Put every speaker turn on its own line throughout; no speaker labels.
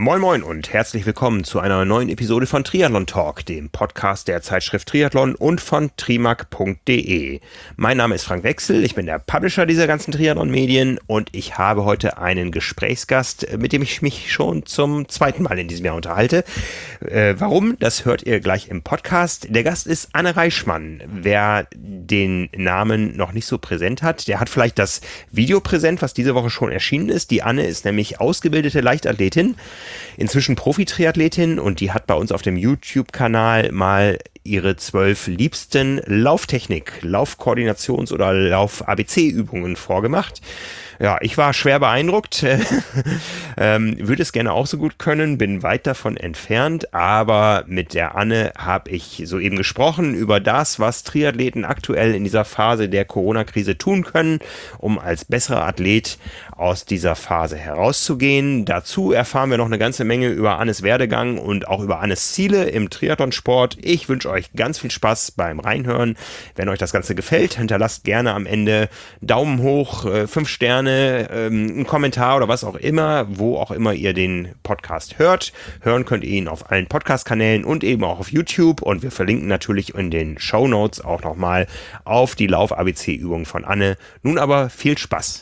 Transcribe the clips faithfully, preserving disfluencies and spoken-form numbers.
Moin Moin und herzlich willkommen zu einer neuen Episode von Triathlon Talk, dem Podcast der Zeitschrift Triathlon und von trimark punkt de. Mein Name ist Frank Wechsel, ich bin der Publisher dieser ganzen Triathlon-Medien und ich habe heute einen Gesprächsgast, mit dem ich mich schon zum zweiten Mal in diesem Jahr unterhalte. Äh, warum? Das hört ihr gleich im Podcast. Der Gast ist Anne Reichmann. Wer den Namen noch nicht so präsent hat, der hat vielleicht das Video präsent, was diese Woche schon erschienen ist. Die Anne ist nämlich ausgebildete Leichtathletin, inzwischen Profi-Triathletin, und die hat bei uns auf dem YouTube-Kanal mal ihre zwölf liebsten Lauftechnik, Laufkoordinations- oder Lauf-A B C-Übungen vorgemacht. Ja, ich war schwer beeindruckt, ähm, würde es gerne auch so gut können, bin weit davon entfernt, aber mit der Anne habe ich soeben gesprochen über das, was Triathleten aktuell in dieser Phase der Corona-Krise tun können, um als besserer Athlet aus dieser Phase herauszugehen. Dazu erfahren wir noch eine ganze Menge über Annes Werdegang und auch über Annes Ziele im Triathlonsport. Ich wünsche euch ganz viel Spaß beim Reinhören. Wenn euch das Ganze gefällt, hinterlasst gerne am Ende Daumen hoch, äh, fünf Sterne, ähm, einen Kommentar oder was auch immer, wo auch immer ihr den Podcast hört. Hören könnt ihr ihn auf allen Podcast-Kanälen und eben auch auf YouTube, und wir verlinken natürlich in den Shownotes auch nochmal auf die Lauf-A B C-Übung von Anne. Nun aber viel Spaß.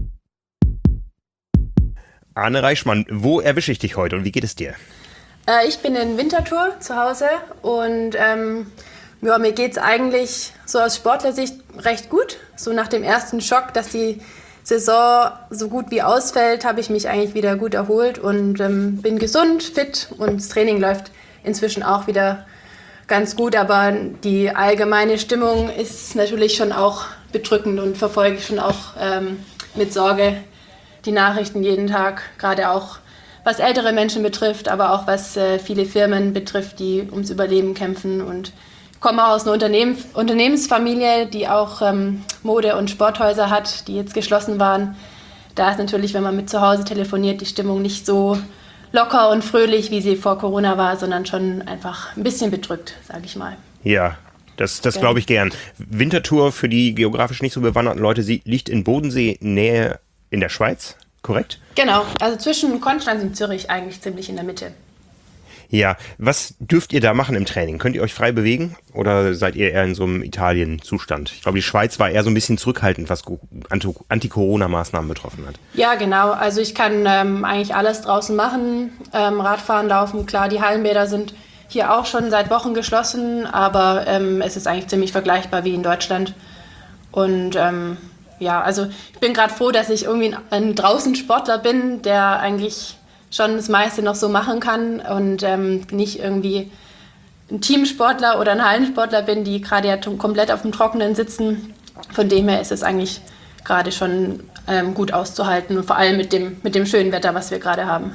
Anne Reichmann, wo erwische ich dich heute und wie geht es dir?
Äh, ich bin in Winterthur zu Hause und ähm, ja, mir geht es eigentlich so aus Sportlersicht recht gut. So nach dem ersten Schock, dass die Saison so gut wie ausfällt, habe ich mich eigentlich wieder gut erholt und ähm, bin gesund, fit, und das Training läuft inzwischen auch wieder ganz gut. Aber die allgemeine Stimmung ist natürlich schon auch bedrückend und verfolge schon auch ähm, mit Sorge die Nachrichten jeden Tag, gerade auch was ältere Menschen betrifft, aber auch was äh, viele Firmen betrifft, die ums Überleben kämpfen. Und ich komme aus einer Unternehmen, Unternehmensfamilie, die auch ähm, Mode- und Sporthäuser hat, die jetzt geschlossen waren. Da ist natürlich, wenn man mit zu Hause telefoniert, die Stimmung nicht so locker und fröhlich, wie sie vor Corona war, sondern schon einfach ein bisschen bedrückt, sage ich mal.
Ja, das, das glaube ich gern. Winterthur, für die geografisch nicht so bewanderten Leute, sie liegt in Bodensee-Nähe in der Schweiz, korrekt?
Genau, also zwischen Konstanz und Zürich eigentlich ziemlich in der Mitte.
Ja, was dürft ihr da machen im Training? Könnt ihr euch frei bewegen oder seid ihr eher in so einem Italien-Zustand? Ich glaube, die Schweiz war eher so ein bisschen zurückhaltend, was Anti-Corona-Maßnahmen betroffen hat.
Ja, genau. Also ich kann ähm, eigentlich alles draußen machen, ähm, Radfahren, Laufen. Klar, die Hallenbäder sind hier auch schon seit Wochen geschlossen, aber ähm, es ist eigentlich ziemlich vergleichbar wie in Deutschland. Und ähm, ja, also ich bin gerade froh, dass ich irgendwie ein, ein Draußensportler bin, der eigentlich schon das meiste noch so machen kann und ähm, nicht irgendwie ein Teamsportler oder ein Hallensportler bin, die gerade ja t- komplett auf dem Trockenen sitzen. Von dem her ist es eigentlich gerade schon ähm, gut auszuhalten, und vor allem mit dem, mit dem schönen Wetter, was wir gerade haben.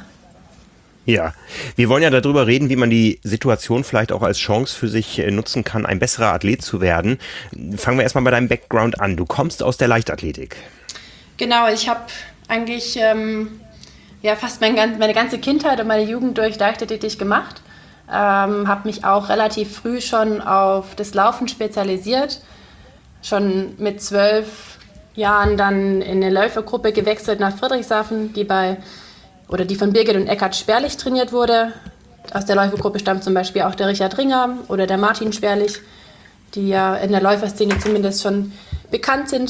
Ja, wir wollen ja darüber reden, wie man die Situation vielleicht auch als Chance für sich nutzen kann, ein besserer Athlet zu werden. Fangen wir erstmal bei deinem Background an. Du kommst aus der Leichtathletik.
Genau, ich habe eigentlich ähm, ja, fast mein, meine ganze Kindheit und meine Jugend durch Leichtathletik gemacht. Ähm, habe mich auch relativ früh schon auf das Laufen spezialisiert. Schon mit zwölf Jahren dann in eine Läufergruppe gewechselt nach Friedrichshafen, die bei oder die von Birgit und Eckhard Sperlich trainiert wurde. Aus der Läufergruppe stammt zum Beispiel auch der Richard Ringer oder der Martin Sperlich, die ja in der Läuferszene zumindest schon bekannt sind.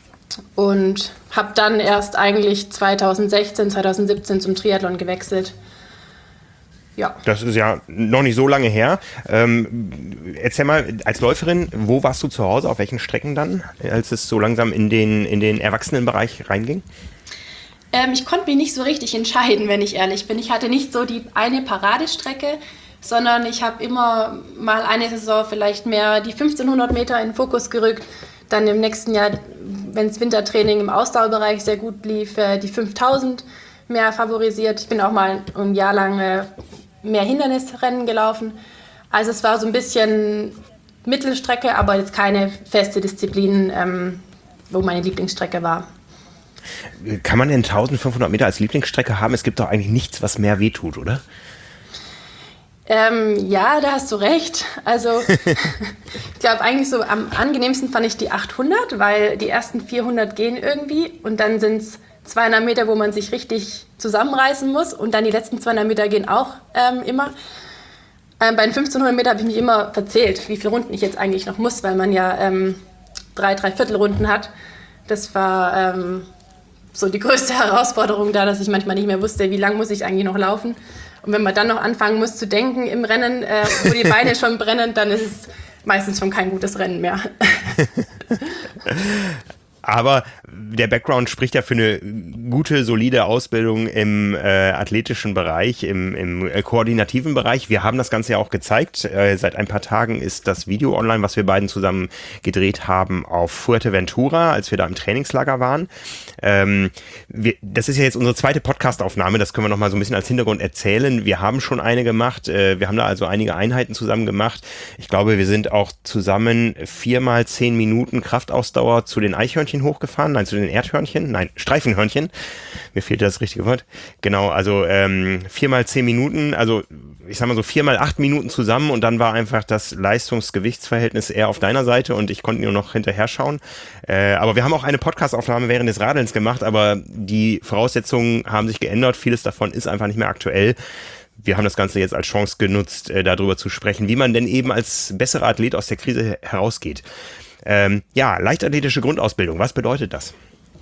Und habe dann erst eigentlich zwanzig sechzehn, zwanzig siebzehn zum Triathlon gewechselt. Ja.
Das ist ja noch nicht so lange her. Ähm, erzähl mal, als Läuferin, wo warst du zu Hause, auf welchen Strecken dann, als es so langsam in den, in den Erwachsenenbereich reinging?
Ähm, ich konnte mich nicht so richtig entscheiden, wenn ich ehrlich bin. Ich hatte nicht so die eine Paradestrecke, sondern ich habe immer mal eine Saison vielleicht mehr die fünfzehnhundert Meter in den Fokus gerückt. Dann im nächsten Jahr, wenn das Wintertraining im Ausdauerbereich sehr gut lief, die fünftausend mehr favorisiert. Ich bin auch mal ein Jahr lang mehr Hindernisrennen gelaufen. Also es war so ein bisschen Mittelstrecke, aber jetzt keine feste Disziplin, ähm, wo meine Lieblingsstrecke war.
Kann man denn eintausendfünfhundert Meter als Lieblingsstrecke haben? Es gibt doch eigentlich nichts, was mehr wehtut, oder?
Ähm, ja, da hast du recht. Also ich glaube eigentlich so am angenehmsten fand ich die achthundert, weil die ersten vierhundert gehen irgendwie und dann sind es zweihundert Meter, wo man sich richtig zusammenreißen muss und dann die letzten zweihundert Meter gehen auch ähm, immer. Ähm, bei den fünfzehnhundert Meter habe ich mich immer verzählt, wie viele Runden ich jetzt eigentlich noch muss, weil man ja ähm, drei, drei Viertelrunden hat. Das war ähm, so die größte Herausforderung da, dass ich manchmal nicht mehr wusste, wie lang muss ich eigentlich noch laufen. Und wenn man dann noch anfangen muss zu denken im Rennen, äh, wo die Beine schon brennen, dann ist es meistens schon kein gutes Rennen mehr.
Aber der Background spricht ja für eine gute, solide Ausbildung im äh, athletischen Bereich, im, im äh, koordinativen Bereich. Wir haben das Ganze ja auch gezeigt. Äh, seit ein paar Tagen ist das Video online, was wir beiden zusammen gedreht haben, auf Fuerteventura, als wir da im Trainingslager waren. Ähm, wir, das ist ja jetzt unsere zweite Podcast-Aufnahme. Das können wir noch mal so ein bisschen als Hintergrund erzählen. Wir haben schon eine gemacht. Äh, wir haben da also einige Einheiten zusammen gemacht. Ich glaube, wir sind auch zusammen viermal zehn Minuten Kraftausdauer zu den Eichhörnchen hochgefahren, nein, zu den Erdhörnchen, nein, Streifenhörnchen, mir fehlt das richtige Wort, genau, also ähm, viermal zehn Minuten, also ich sag mal so viermal acht Minuten zusammen und dann war einfach das Leistungs-Gewichtsverhältnis eher auf deiner Seite und ich konnte nur noch hinterher schauen, äh, aber wir haben auch eine Podcast-Aufnahme während des Radelns gemacht, aber die Voraussetzungen haben sich geändert, vieles davon ist einfach nicht mehr aktuell. Wir haben das Ganze jetzt als Chance genutzt, äh, darüber zu sprechen, wie man denn eben als besserer Athlet aus der Krise herausgeht. Ähm, ja, leichtathletische Grundausbildung, was bedeutet das?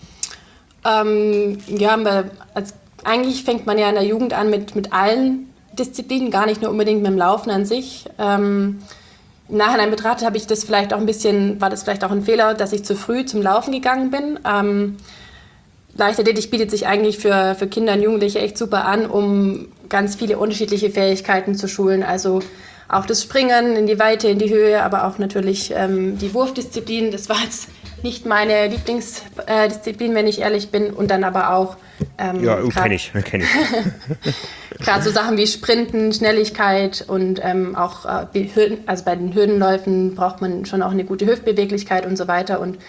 Ähm, ja, also eigentlich fängt man ja in der Jugend an mit, mit allen Disziplinen, gar nicht nur unbedingt mit dem Laufen an sich. Ähm, Im Nachhinein betrachtet habe ich das vielleicht auch ein bisschen, war das vielleicht auch ein Fehler, dass ich zu früh zum Laufen gegangen bin. Ähm, Leichtathletik bietet sich eigentlich für, für Kinder und Jugendliche echt super an, um ganz viele unterschiedliche Fähigkeiten zu schulen. Also auch das Springen in die Weite, in die Höhe, aber auch natürlich ähm, die Wurfdisziplin. Das war jetzt nicht meine Lieblingsdisziplin, äh, wenn ich ehrlich bin. Und dann aber auch... Ähm,
ja, kenne ich. Kenn ich.
Gerade so Sachen wie Sprinten, Schnelligkeit und ähm, auch äh, wie Hürden, also bei den Hürdenläufen braucht man schon auch eine gute Hüftbeweglichkeit und so weiter. Und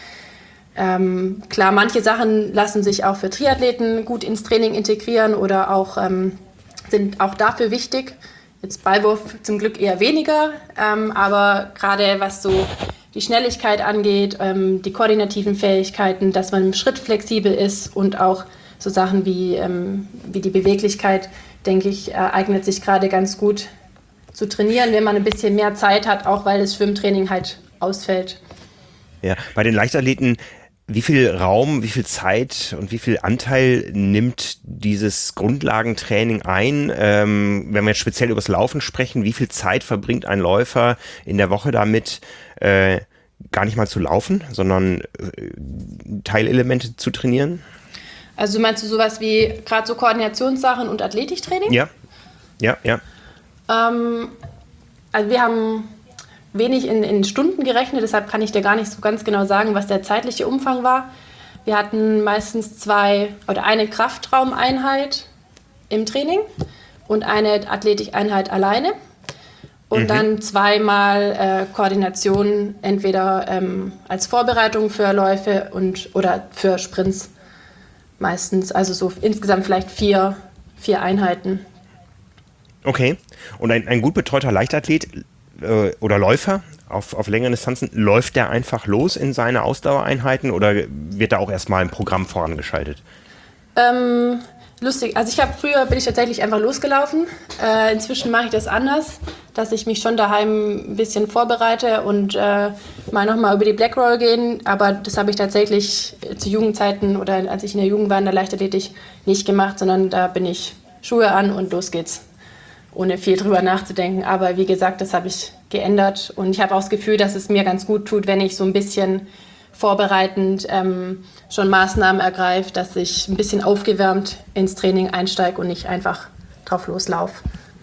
ähm, klar, manche Sachen lassen sich auch für Triathleten gut ins Training integrieren oder auch ähm, sind auch dafür wichtig. Jetzt Ballwurf zum Glück eher weniger, ähm, aber gerade was so die Schnelligkeit angeht, ähm, die koordinativen Fähigkeiten, dass man im Schritt flexibel ist und auch so Sachen wie, ähm, wie die Beweglichkeit, denke ich, äh, eignet sich gerade ganz gut zu trainieren, wenn man ein bisschen mehr Zeit hat, auch weil das Schwimmtraining halt ausfällt.
Ja, bei den Leichtathleten, wie viel Raum, wie viel Zeit und wie viel Anteil nimmt dieses Grundlagentraining ein? Ähm, wenn wir jetzt speziell über das Laufen sprechen, wie viel Zeit verbringt ein Läufer in der Woche damit, äh, gar nicht mal zu laufen, sondern äh, Teilelemente zu trainieren?
Also meinst du sowas wie gerade so Koordinationssachen und Athletiktraining?
Ja, ja, ja.
Ähm, also wir haben wenig in, in Stunden gerechnet, deshalb kann ich dir gar nicht so ganz genau sagen, was der zeitliche Umfang war. Wir hatten meistens zwei oder eine Kraftraumeinheit im Training und eine Athletikeinheit alleine und mhm. dann zweimal äh, Koordination, entweder ähm, als Vorbereitung für Läufe und, oder für Sprints meistens, also so insgesamt vielleicht vier, vier Einheiten.
Okay, und ein, ein gut betreuter Leichtathlet oder Läufer auf, auf längeren Distanzen, läuft der einfach los in seine Ausdauereinheiten oder wird da auch erstmal ein Programm vorangeschaltet? Ähm,
lustig, also ich habe früher bin ich tatsächlich einfach losgelaufen. Äh, inzwischen mache ich das anders, dass ich mich schon daheim ein bisschen vorbereite und äh, mal nochmal über die Blackroll gehen, aber das habe ich tatsächlich zu Jugendzeiten oder als ich in der Jugend war in der Leichtathletik nicht gemacht, sondern da bin ich Schuhe an und los geht's, ohne viel drüber nachzudenken. Aber wie gesagt, das habe ich geändert und ich habe auch das Gefühl, dass es mir ganz gut tut, wenn ich so ein bisschen vorbereitend ähm, schon Maßnahmen ergreife, dass ich ein bisschen aufgewärmt ins Training einsteige und nicht einfach drauf loslaufe.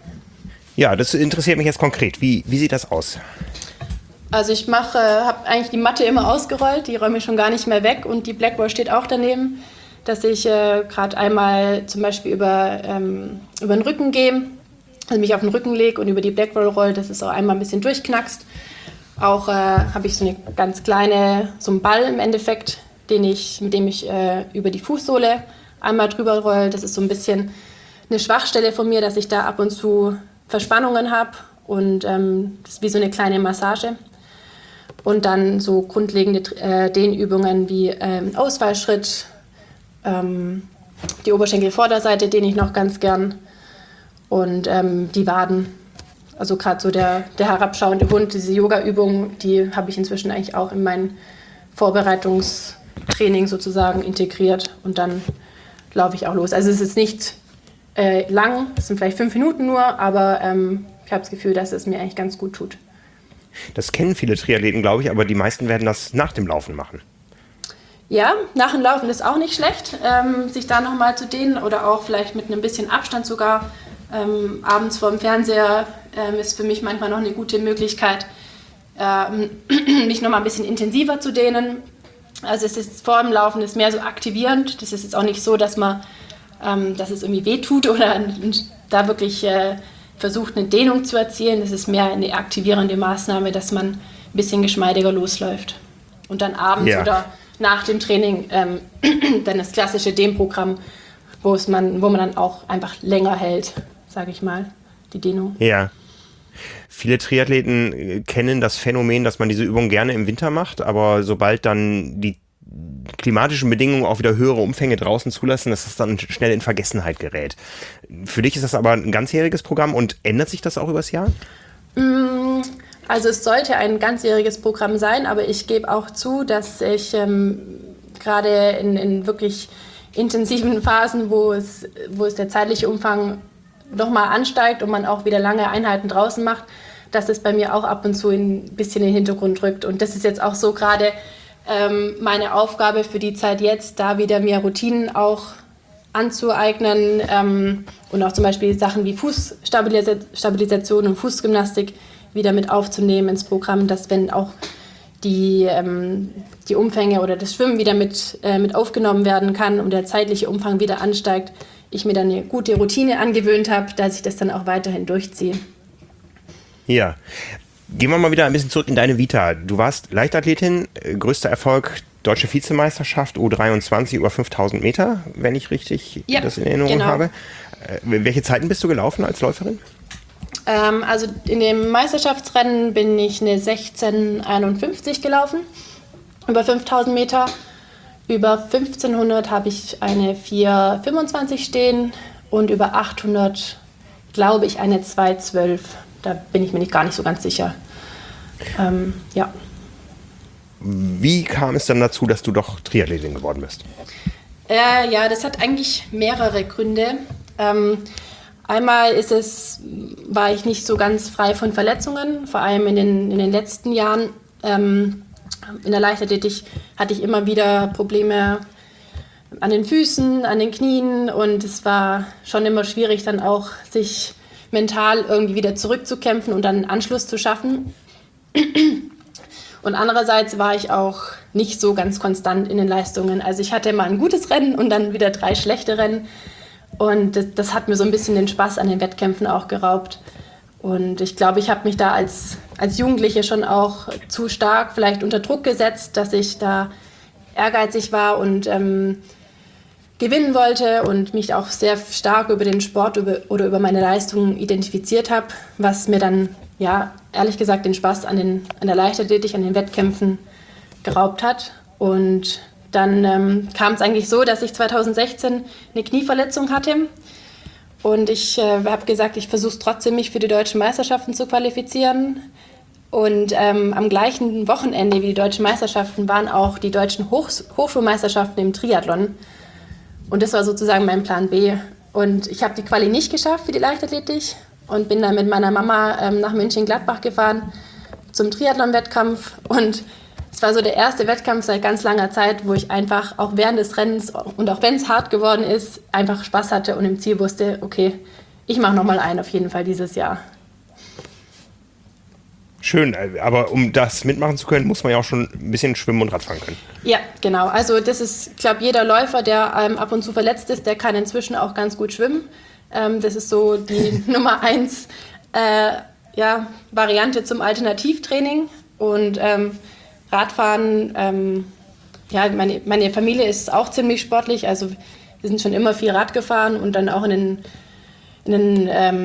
Ja, das interessiert mich jetzt konkret. Wie, wie sieht das aus?
Also ich mache, habe eigentlich die Matte immer ausgerollt, die räume ich schon gar nicht mehr weg und die Blackboard steht auch daneben, dass ich äh, gerade einmal zum Beispiel über, ähm, über den Rücken gehe, also mich auf den Rücken lege und über die Blackroll roll, das ist auch einmal ein bisschen durchknackst. Auch äh, habe ich so eine ganz kleine, so einen Ball im Endeffekt, den ich, mit dem ich äh, über die Fußsohle einmal drüber roll. Das ist so ein bisschen eine Schwachstelle von mir, dass ich da ab und zu Verspannungen habe und ähm, das ist wie so eine kleine Massage. Und dann so grundlegende äh, Dehnübungen wie ähm, Ausfallschritt, ähm, Die Oberschenkelvorderseite dehne ich noch ganz gern und ähm, die Waden. Also gerade so der, der herabschauende Hund, diese Yoga-Übung, die habe ich inzwischen eigentlich auch in mein Vorbereitungstraining sozusagen integriert und dann laufe ich auch los. Also es ist nicht äh, lang, es sind vielleicht fünf Minuten nur, aber ähm, ich habe das Gefühl, dass es mir eigentlich ganz gut tut.
Das kennen viele Triathleten, glaube ich, aber die meisten werden das nach dem Laufen machen.
Ja, nach dem Laufen ist auch nicht schlecht, ähm, sich da nochmal zu dehnen oder auch vielleicht mit einem bisschen Abstand sogar. Ähm, abends vor dem Fernseher ähm, ist für mich manchmal noch eine gute Möglichkeit, ähm, mich nochmal ein bisschen intensiver zu dehnen. Also es ist vor dem Laufen ist mehr so aktivierend. Das ist jetzt auch nicht so, dass man, ähm, dass es irgendwie wehtut oder da wirklich äh, versucht, eine Dehnung zu erzielen. Das ist mehr eine aktivierende Maßnahme, dass man ein bisschen geschmeidiger losläuft. Und dann abends ja. oder nach dem Training ähm, dann das klassische Dehnprogramm, wo es man, wo man dann auch einfach länger hält, sage ich mal, die Dehnung.
Ja. Viele Triathleten kennen das Phänomen, dass man diese Übung gerne im Winter macht, aber sobald dann die klimatischen Bedingungen auch wieder höhere Umfänge draußen zulassen, dass das dann schnell in Vergessenheit gerät. Für dich ist das aber ein ganzjähriges Programm und ändert sich das auch übers Jahr?
Also es sollte ein ganzjähriges Programm sein, aber ich gebe auch zu, dass ich ähm, gerade in, in wirklich intensiven Phasen, wo es, wo es der zeitliche Umfang nochmal ansteigt und man auch wieder lange Einheiten draußen macht, dass es bei mir auch ab und zu ein bisschen in den Hintergrund rückt. Und das ist jetzt auch so gerade ähm, meine Aufgabe für die Zeit jetzt, da wieder mehr Routinen auch anzueignen ähm, und auch zum Beispiel Sachen wie Fußstabilisation und Fußgymnastik wieder mit aufzunehmen ins Programm, dass wenn auch die, ähm, die Umfänge oder das Schwimmen wieder mit, äh, mit aufgenommen werden kann und der zeitliche Umfang wieder ansteigt, ich mir dann eine gute Routine angewöhnt habe, dass ich das dann auch weiterhin durchziehe.
Ja, gehen wir mal wieder ein bisschen zurück in deine Vita. Du warst Leichtathletin, größter Erfolg Deutsche Vizemeisterschaft U dreiundzwanzig über fünftausend Meter, wenn ich richtig ja, das in Erinnerung genau. habe. Äh, welche Zeiten bist du gelaufen als Läuferin?
Ähm, also in dem Meisterschaftsrennen bin ich eine sechzehn einundfünfzig gelaufen, über fünftausend Meter. Über fünfzehnhundert habe ich eine vier fünfundzwanzig stehen und über achthundert glaube ich eine zwei zwölf. Da bin ich mir nicht gar nicht so ganz sicher. Ähm, ja.
Wie kam es dann dazu, dass du doch Triathletin geworden bist?
Äh, ja, das hat eigentlich mehrere Gründe. Ähm, einmal ist es, war ich nicht so ganz frei von Verletzungen, vor allem in den, in den letzten Jahren. Ähm, in der Leichtathletik hatte ich immer wieder Probleme an den Füßen, an den Knien und es war schon immer schwierig, dann auch sich mental irgendwie wieder zurückzukämpfen und dann einen Anschluss zu schaffen. Und andererseits war ich auch nicht so ganz konstant in den Leistungen. Also ich hatte mal ein gutes Rennen und dann wieder drei schlechte Rennen. Und das, das hat mir so ein bisschen den Spaß an den Wettkämpfen auch geraubt. Und ich glaube, ich habe mich da als, als Jugendliche schon auch zu stark vielleicht unter Druck gesetzt, dass ich da ehrgeizig war und ähm, gewinnen wollte und mich auch sehr stark über den Sport über, oder über meine Leistungen identifiziert habe, was mir dann, ja, ehrlich gesagt, den Spaß an, den, an der Leichtathletik, an den Wettkämpfen geraubt hat. Und dann ähm, kam es eigentlich so, dass ich zweitausendsechzehn eine Knieverletzung hatte. Und ich äh, habe gesagt, ich versuche trotzdem, mich für die deutschen Meisterschaften zu qualifizieren. Und ähm, am gleichen Wochenende wie die deutschen Meisterschaften waren auch die deutschen Hochs- Hochschulmeisterschaften im Triathlon. Und das war sozusagen mein Plan B. Und ich habe die Quali nicht geschafft für die Leichtathletik und bin dann mit meiner Mama ähm, nach Mönchengladbach gefahren zum Triathlon-Wettkampf. Und es war so der erste Wettkampf seit ganz langer Zeit, wo ich einfach auch während des Rennens und auch wenn es hart geworden ist, einfach Spaß hatte und im Ziel wusste, okay, ich mache nochmal einen auf jeden Fall dieses Jahr.
Schön, aber um das mitmachen zu können, muss man ja auch schon ein bisschen schwimmen und Radfahren können.
Ja, genau. Also das ist, ich glaube, jeder Läufer, der ähm, ab und zu verletzt ist, der kann inzwischen auch ganz gut schwimmen. Ähm, das ist so die Nummer eins äh, ja, Variante zum Alternativtraining. Und ähm, Radfahren, ähm, ja, meine, meine Familie ist auch ziemlich sportlich. Also wir sind schon immer viel Rad gefahren und dann auch in den, in den ähm,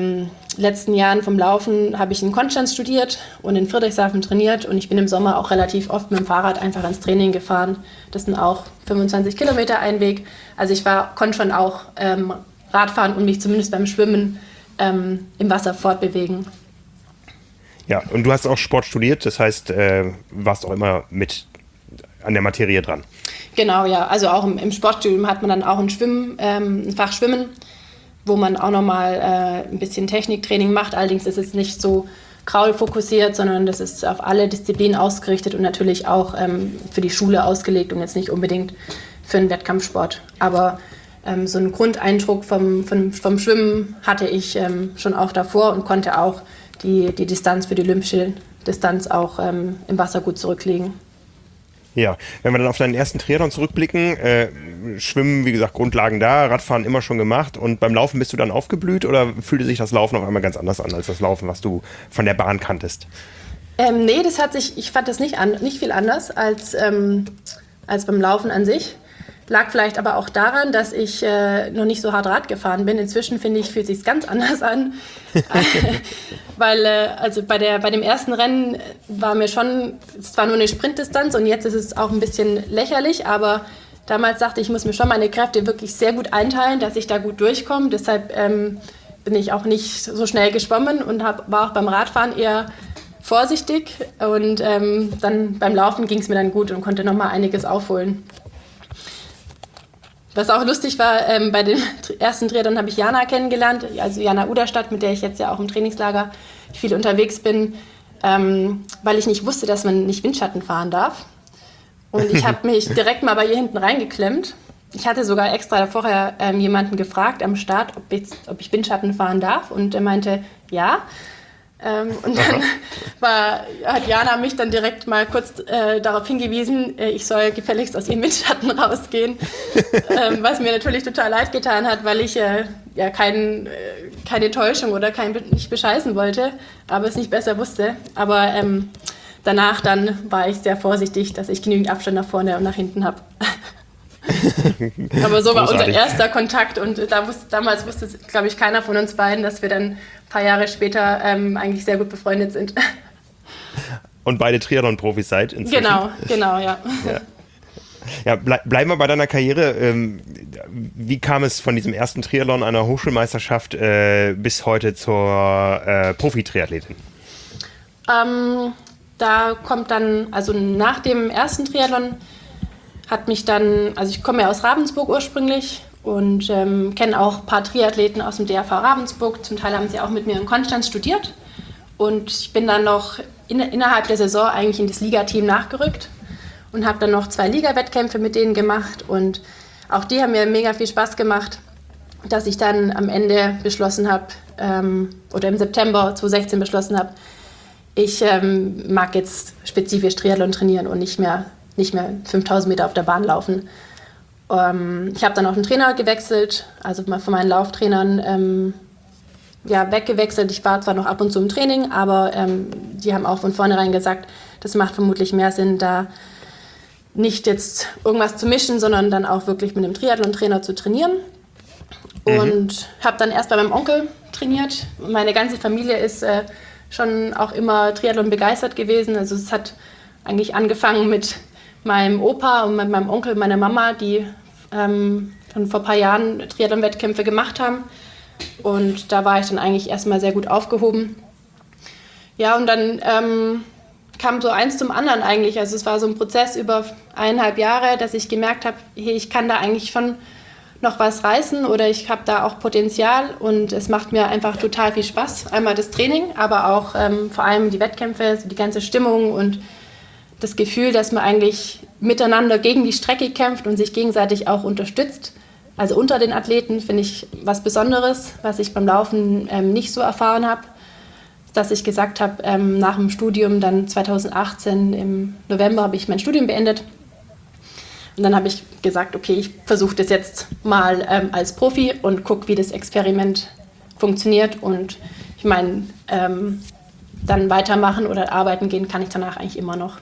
letzten Jahren vom Laufen habe ich in Konstanz studiert und in Friedrichshafen trainiert und ich bin im Sommer auch relativ oft mit dem Fahrrad einfach ins Training gefahren. Das sind auch fünfundzwanzig Kilometer Einweg. Also ich war, konnte schon auch ähm, Radfahren und mich zumindest beim Schwimmen ähm, im Wasser fortbewegen.
Ja, und du hast auch Sport studiert, das heißt, äh, warst auch immer mit an der Materie dran.
Genau, ja. Also auch im, im Sportstudium hat man dann auch ein, Schwimmen, ähm, ein Fach Schwimmen, wo man auch nochmal äh, ein bisschen Techniktraining macht. Allerdings ist es nicht so kraulfokussiert, sondern das ist auf alle Disziplinen ausgerichtet und natürlich auch ähm, für die Schule ausgelegt und jetzt nicht unbedingt für den Wettkampfsport. Aber ähm, so einen Grundeindruck vom, vom, vom Schwimmen hatte ich ähm, schon auch davor und konnte auch die, die Distanz für die olympische Distanz auch ähm, im Wasser gut zurücklegen.
Ja, wenn wir dann auf deinen ersten Triathlon zurückblicken, äh, Schwimmen, wie gesagt, Grundlagen da, Radfahren immer schon gemacht und beim Laufen bist du dann aufgeblüht oder fühlte sich das Laufen auf einmal ganz anders an als das Laufen, was du von der Bahn kanntest?
Ähm, nee, das hat sich, ich fand das nicht, an, nicht viel anders als, ähm, als beim Laufen an sich. Lag vielleicht aber auch daran, dass ich äh, noch nicht so hart Rad gefahren bin. Inzwischen, finde ich, fühlt es sich ganz anders an. Weil äh, also bei, der, bei dem ersten Rennen war mir schon, es war nur eine Sprintdistanz und jetzt ist es auch ein bisschen lächerlich, aber damals dachte ich, ich muss mir schon meine Kräfte wirklich sehr gut einteilen, dass ich da gut durchkomme. Deshalb ähm, bin ich auch nicht so schnell geschwommen und hab, war auch beim Radfahren eher vorsichtig. Und ähm, dann beim Laufen ging es mir dann gut und konnte nochmal einiges aufholen. Was auch lustig war, ähm, bei dem ersten Triathlon habe ich Jana kennengelernt, also Jana Uderstadt, mit der ich jetzt ja auch im Trainingslager viel unterwegs bin, ähm, weil ich nicht wusste, dass man nicht Windschatten fahren darf. Und ich habe mich direkt mal bei ihr hinten reingeklemmt. Ich hatte sogar extra vorher ähm, jemanden gefragt am Start, ob ich, ob ich Windschatten fahren darf. Und er meinte, ja. Ähm, und dann war, hat Jana mich dann direkt mal kurz äh, darauf hingewiesen, äh, ich soll gefälligst aus ihrem Windschatten rausgehen, ähm, was mir natürlich total leid getan hat, weil ich äh, ja kein, äh, keine Täuschung oder kein, nicht bescheißen wollte, aber es nicht besser wusste. Aber ähm, danach dann war ich sehr vorsichtig, dass ich genügend Abstand nach vorne und nach hinten habe. Aber so war unser erster Kontakt und da wusste, damals wusste, glaube ich, keiner von uns beiden, dass wir dann ein paar Jahre später ähm, eigentlich sehr gut befreundet sind.
Und beide Triathlon-Profis seid inzwischen.
Genau, genau, ja.
Ja, ja ble- bleiben wir bei deiner Karriere. Ähm, wie kam es von diesem ersten Triathlon einer Hochschulmeisterschaft äh, bis heute zur äh, Profi-Triathletin?
Ähm, da kommt dann, also nach dem ersten Triathlon hat mich dann, also ich komme ja aus Ravensburg ursprünglich und ähm, kenne auch ein paar Triathleten aus dem D R V Ravensburg. Zum Teil haben sie auch mit mir in Konstanz studiert. Und ich bin dann noch in, innerhalb der Saison eigentlich in das Ligateam nachgerückt und habe dann noch zwei Liga-Wettkämpfe mit denen gemacht. Und auch die haben mir mega viel Spaß gemacht, dass ich dann am Ende beschlossen habe, ähm, oder im September zweitausendsechzehn beschlossen habe, ich ähm, mag jetzt spezifisch Triathlon trainieren und nicht mehr nicht mehr fünftausend Meter auf der Bahn laufen. Ähm, ich habe dann auch den Trainer gewechselt, also von meinen Lauftrainern ähm, ja, weggewechselt. Ich war zwar noch ab und zu im Training, aber ähm, die haben auch von vornherein gesagt, das macht vermutlich mehr Sinn, da nicht jetzt irgendwas zu mischen, sondern dann auch wirklich mit einem Triathlon-Trainer zu trainieren. Mhm. Und habe dann erst bei meinem Onkel trainiert. Meine ganze Familie ist äh, schon auch immer Triathlon begeistert gewesen. Also es hat eigentlich angefangen mit meinem Opa und mit meinem Onkel, meiner Mama, die ähm, schon vor ein paar Jahren Triathlon-Wettkämpfe gemacht haben. Und da war ich dann eigentlich erstmal sehr gut aufgehoben. Ja, und dann ähm, kam so eins zum anderen eigentlich. Also es war so ein Prozess über eineinhalb Jahre, dass ich gemerkt habe, hey, ich kann da eigentlich schon noch was reißen oder ich habe da auch Potenzial und es macht mir einfach total viel Spaß. Einmal das Training, aber auch ähm, vor allem die Wettkämpfe, so die ganze Stimmung und das Gefühl, dass man eigentlich miteinander gegen die Strecke kämpft und sich gegenseitig auch unterstützt. Also unter den Athleten finde ich was Besonderes, was ich beim Laufen ähm, nicht so erfahren habe. Dass ich gesagt habe, ähm, nach dem Studium, dann zweitausendachtzehn im November habe ich mein Studium beendet. Und dann habe ich gesagt, okay, ich versuche das jetzt mal ähm, als Profi und gucke, wie das Experiment funktioniert. Und ich meine, ähm, dann weitermachen oder arbeiten gehen kann ich danach eigentlich immer noch.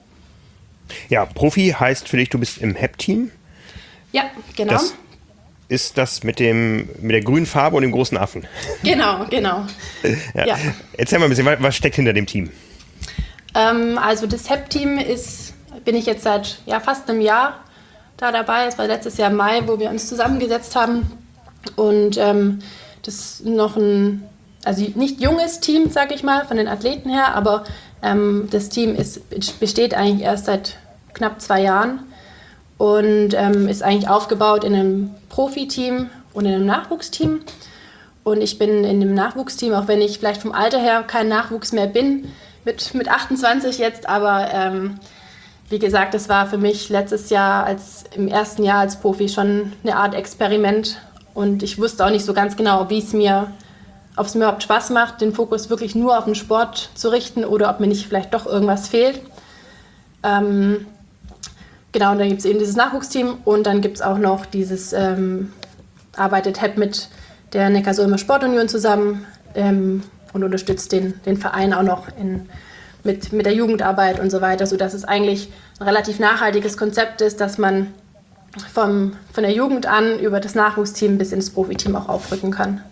Ja, Profi heißt für dich, du bist im H E P-Team.
Ja, genau.
Das ist das mit dem mit der grünen Farbe und dem großen Affen.
Genau, genau.
ja.
Ja.
Erzähl mal ein bisschen, was steckt hinter dem Team?
Ähm, also das H E P-Team ist, bin ich jetzt seit ja, fast einem Jahr da dabei. Es war letztes Jahr im Mai, wo wir uns zusammengesetzt haben. Und ähm, das ist noch ein, also nicht junges Team, sag ich mal, von den Athleten her, aber ähm, das Team ist, besteht eigentlich erst seit knapp zwei Jahren und ähm, ist eigentlich aufgebaut in einem Profiteam und in einem Nachwuchsteam. Und ich bin in dem Nachwuchsteam, auch wenn ich vielleicht vom Alter her kein Nachwuchs mehr bin, mit, mit achtundzwanzig jetzt, aber ähm, wie gesagt, das war für mich letztes Jahr als im ersten Jahr als Profi schon eine Art Experiment und ich wusste auch nicht so ganz genau, wie es mir, ob es mir überhaupt Spaß macht, den Fokus wirklich nur auf den Sport zu richten oder ob mir nicht vielleicht doch irgendwas fehlt. Ähm, genau, und dann gibt es eben dieses Nachwuchsteam und dann gibt es auch noch dieses, ähm, arbeitet H E P mit der Neckarsulmer Sportunion zusammen ähm, und unterstützt den, den Verein auch noch in Mit, mit der Jugendarbeit und so weiter, sodass es eigentlich ein relativ nachhaltiges Konzept ist, dass man vom, von der Jugend an über das Nachwuchsteam bis ins Profiteam auch aufrücken kann.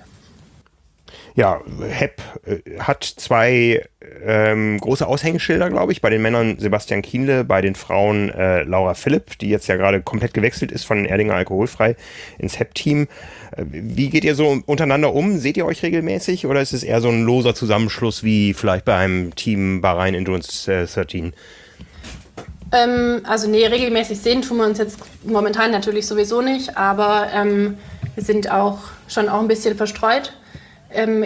Ja, H E P hat zwei ähm, große Aushängeschilder, glaube ich. Bei den Männern Sebastian Kienle, bei den Frauen äh, Laura Philipp, die jetzt ja gerade komplett gewechselt ist von Erdinger Alkoholfrei ins H E P-Team. Äh, wie geht ihr so untereinander um? Seht ihr euch regelmäßig oder ist es eher so ein loser Zusammenschluss wie vielleicht bei einem Team Bahrain Endurance äh, dreizehn?
Ähm, also nee, regelmäßig sehen tun wir uns jetzt momentan natürlich sowieso nicht, aber ähm, wir sind auch schon auch ein bisschen verstreut. Ähm,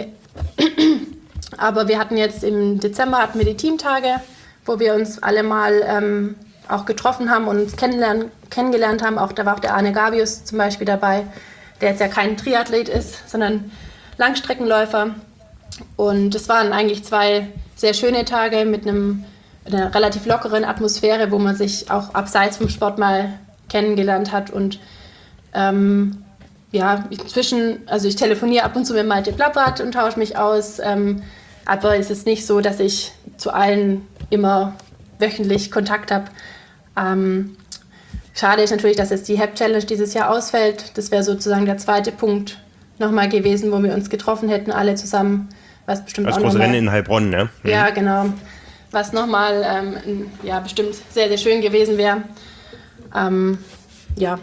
aber wir hatten jetzt im Dezember hatten wir die Teamtage, wo wir uns alle mal ähm, auch getroffen haben und uns kennenlernen, kennengelernt haben. Auch, da war auch der Arne Gabius zum Beispiel dabei, der jetzt ja kein Triathlet ist, sondern Langstreckenläufer. Und es waren eigentlich zwei sehr schöne Tage mit einem, einer relativ lockeren Atmosphäre, wo man sich auch abseits vom Sport mal kennengelernt hat. Und ähm, ja, inzwischen, also ich telefoniere ab und zu mit Malte Plappert und tausche mich aus, ähm, aber es ist nicht so, dass ich zu allen immer wöchentlich Kontakt habe. Ähm, schade ist natürlich, dass jetzt die H E P-Challenge dieses Jahr ausfällt. Das wäre sozusagen der zweite Punkt nochmal gewesen, wo wir uns getroffen hätten, alle zusammen. Was bestimmt
das
auch
große
noch mal,
Rennen in Heilbronn, ne? Mhm.
Ja, genau. Was nochmal ähm, ja, bestimmt sehr, sehr schön gewesen wäre. Ähm, ja.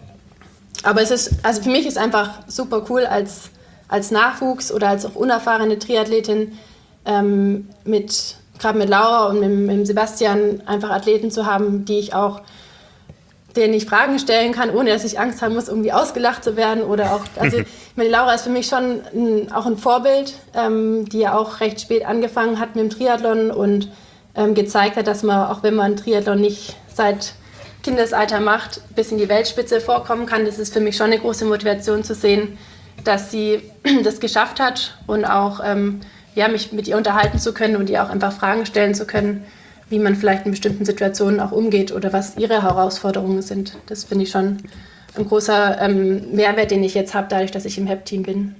Aber es ist, also für mich ist einfach super cool, als, als Nachwuchs oder als auch unerfahrene Triathletin ähm, mit, gerade mit Laura und mit, mit Sebastian einfach Athleten zu haben, die ich auch, denen ich Fragen stellen kann, ohne dass ich Angst haben muss, irgendwie ausgelacht zu werden oder auch, also ich meine, Laura ist für mich schon ein, auch ein Vorbild, ähm, die ja auch recht spät angefangen hat mit dem Triathlon und ähm, gezeigt hat, dass man, auch wenn man Triathlon nicht seit Kindesalter macht, bis in die Weltspitze vorkommen kann. Das ist für mich schon eine große Motivation zu sehen, dass sie das geschafft hat und auch ähm, ja, mich mit ihr unterhalten zu können und ihr auch einfach Fragen stellen zu können, wie man vielleicht in bestimmten Situationen auch umgeht oder was ihre Herausforderungen sind. Das finde ich schon ein großer ähm, Mehrwert, den ich jetzt habe, dadurch, dass ich im H E P-Team bin.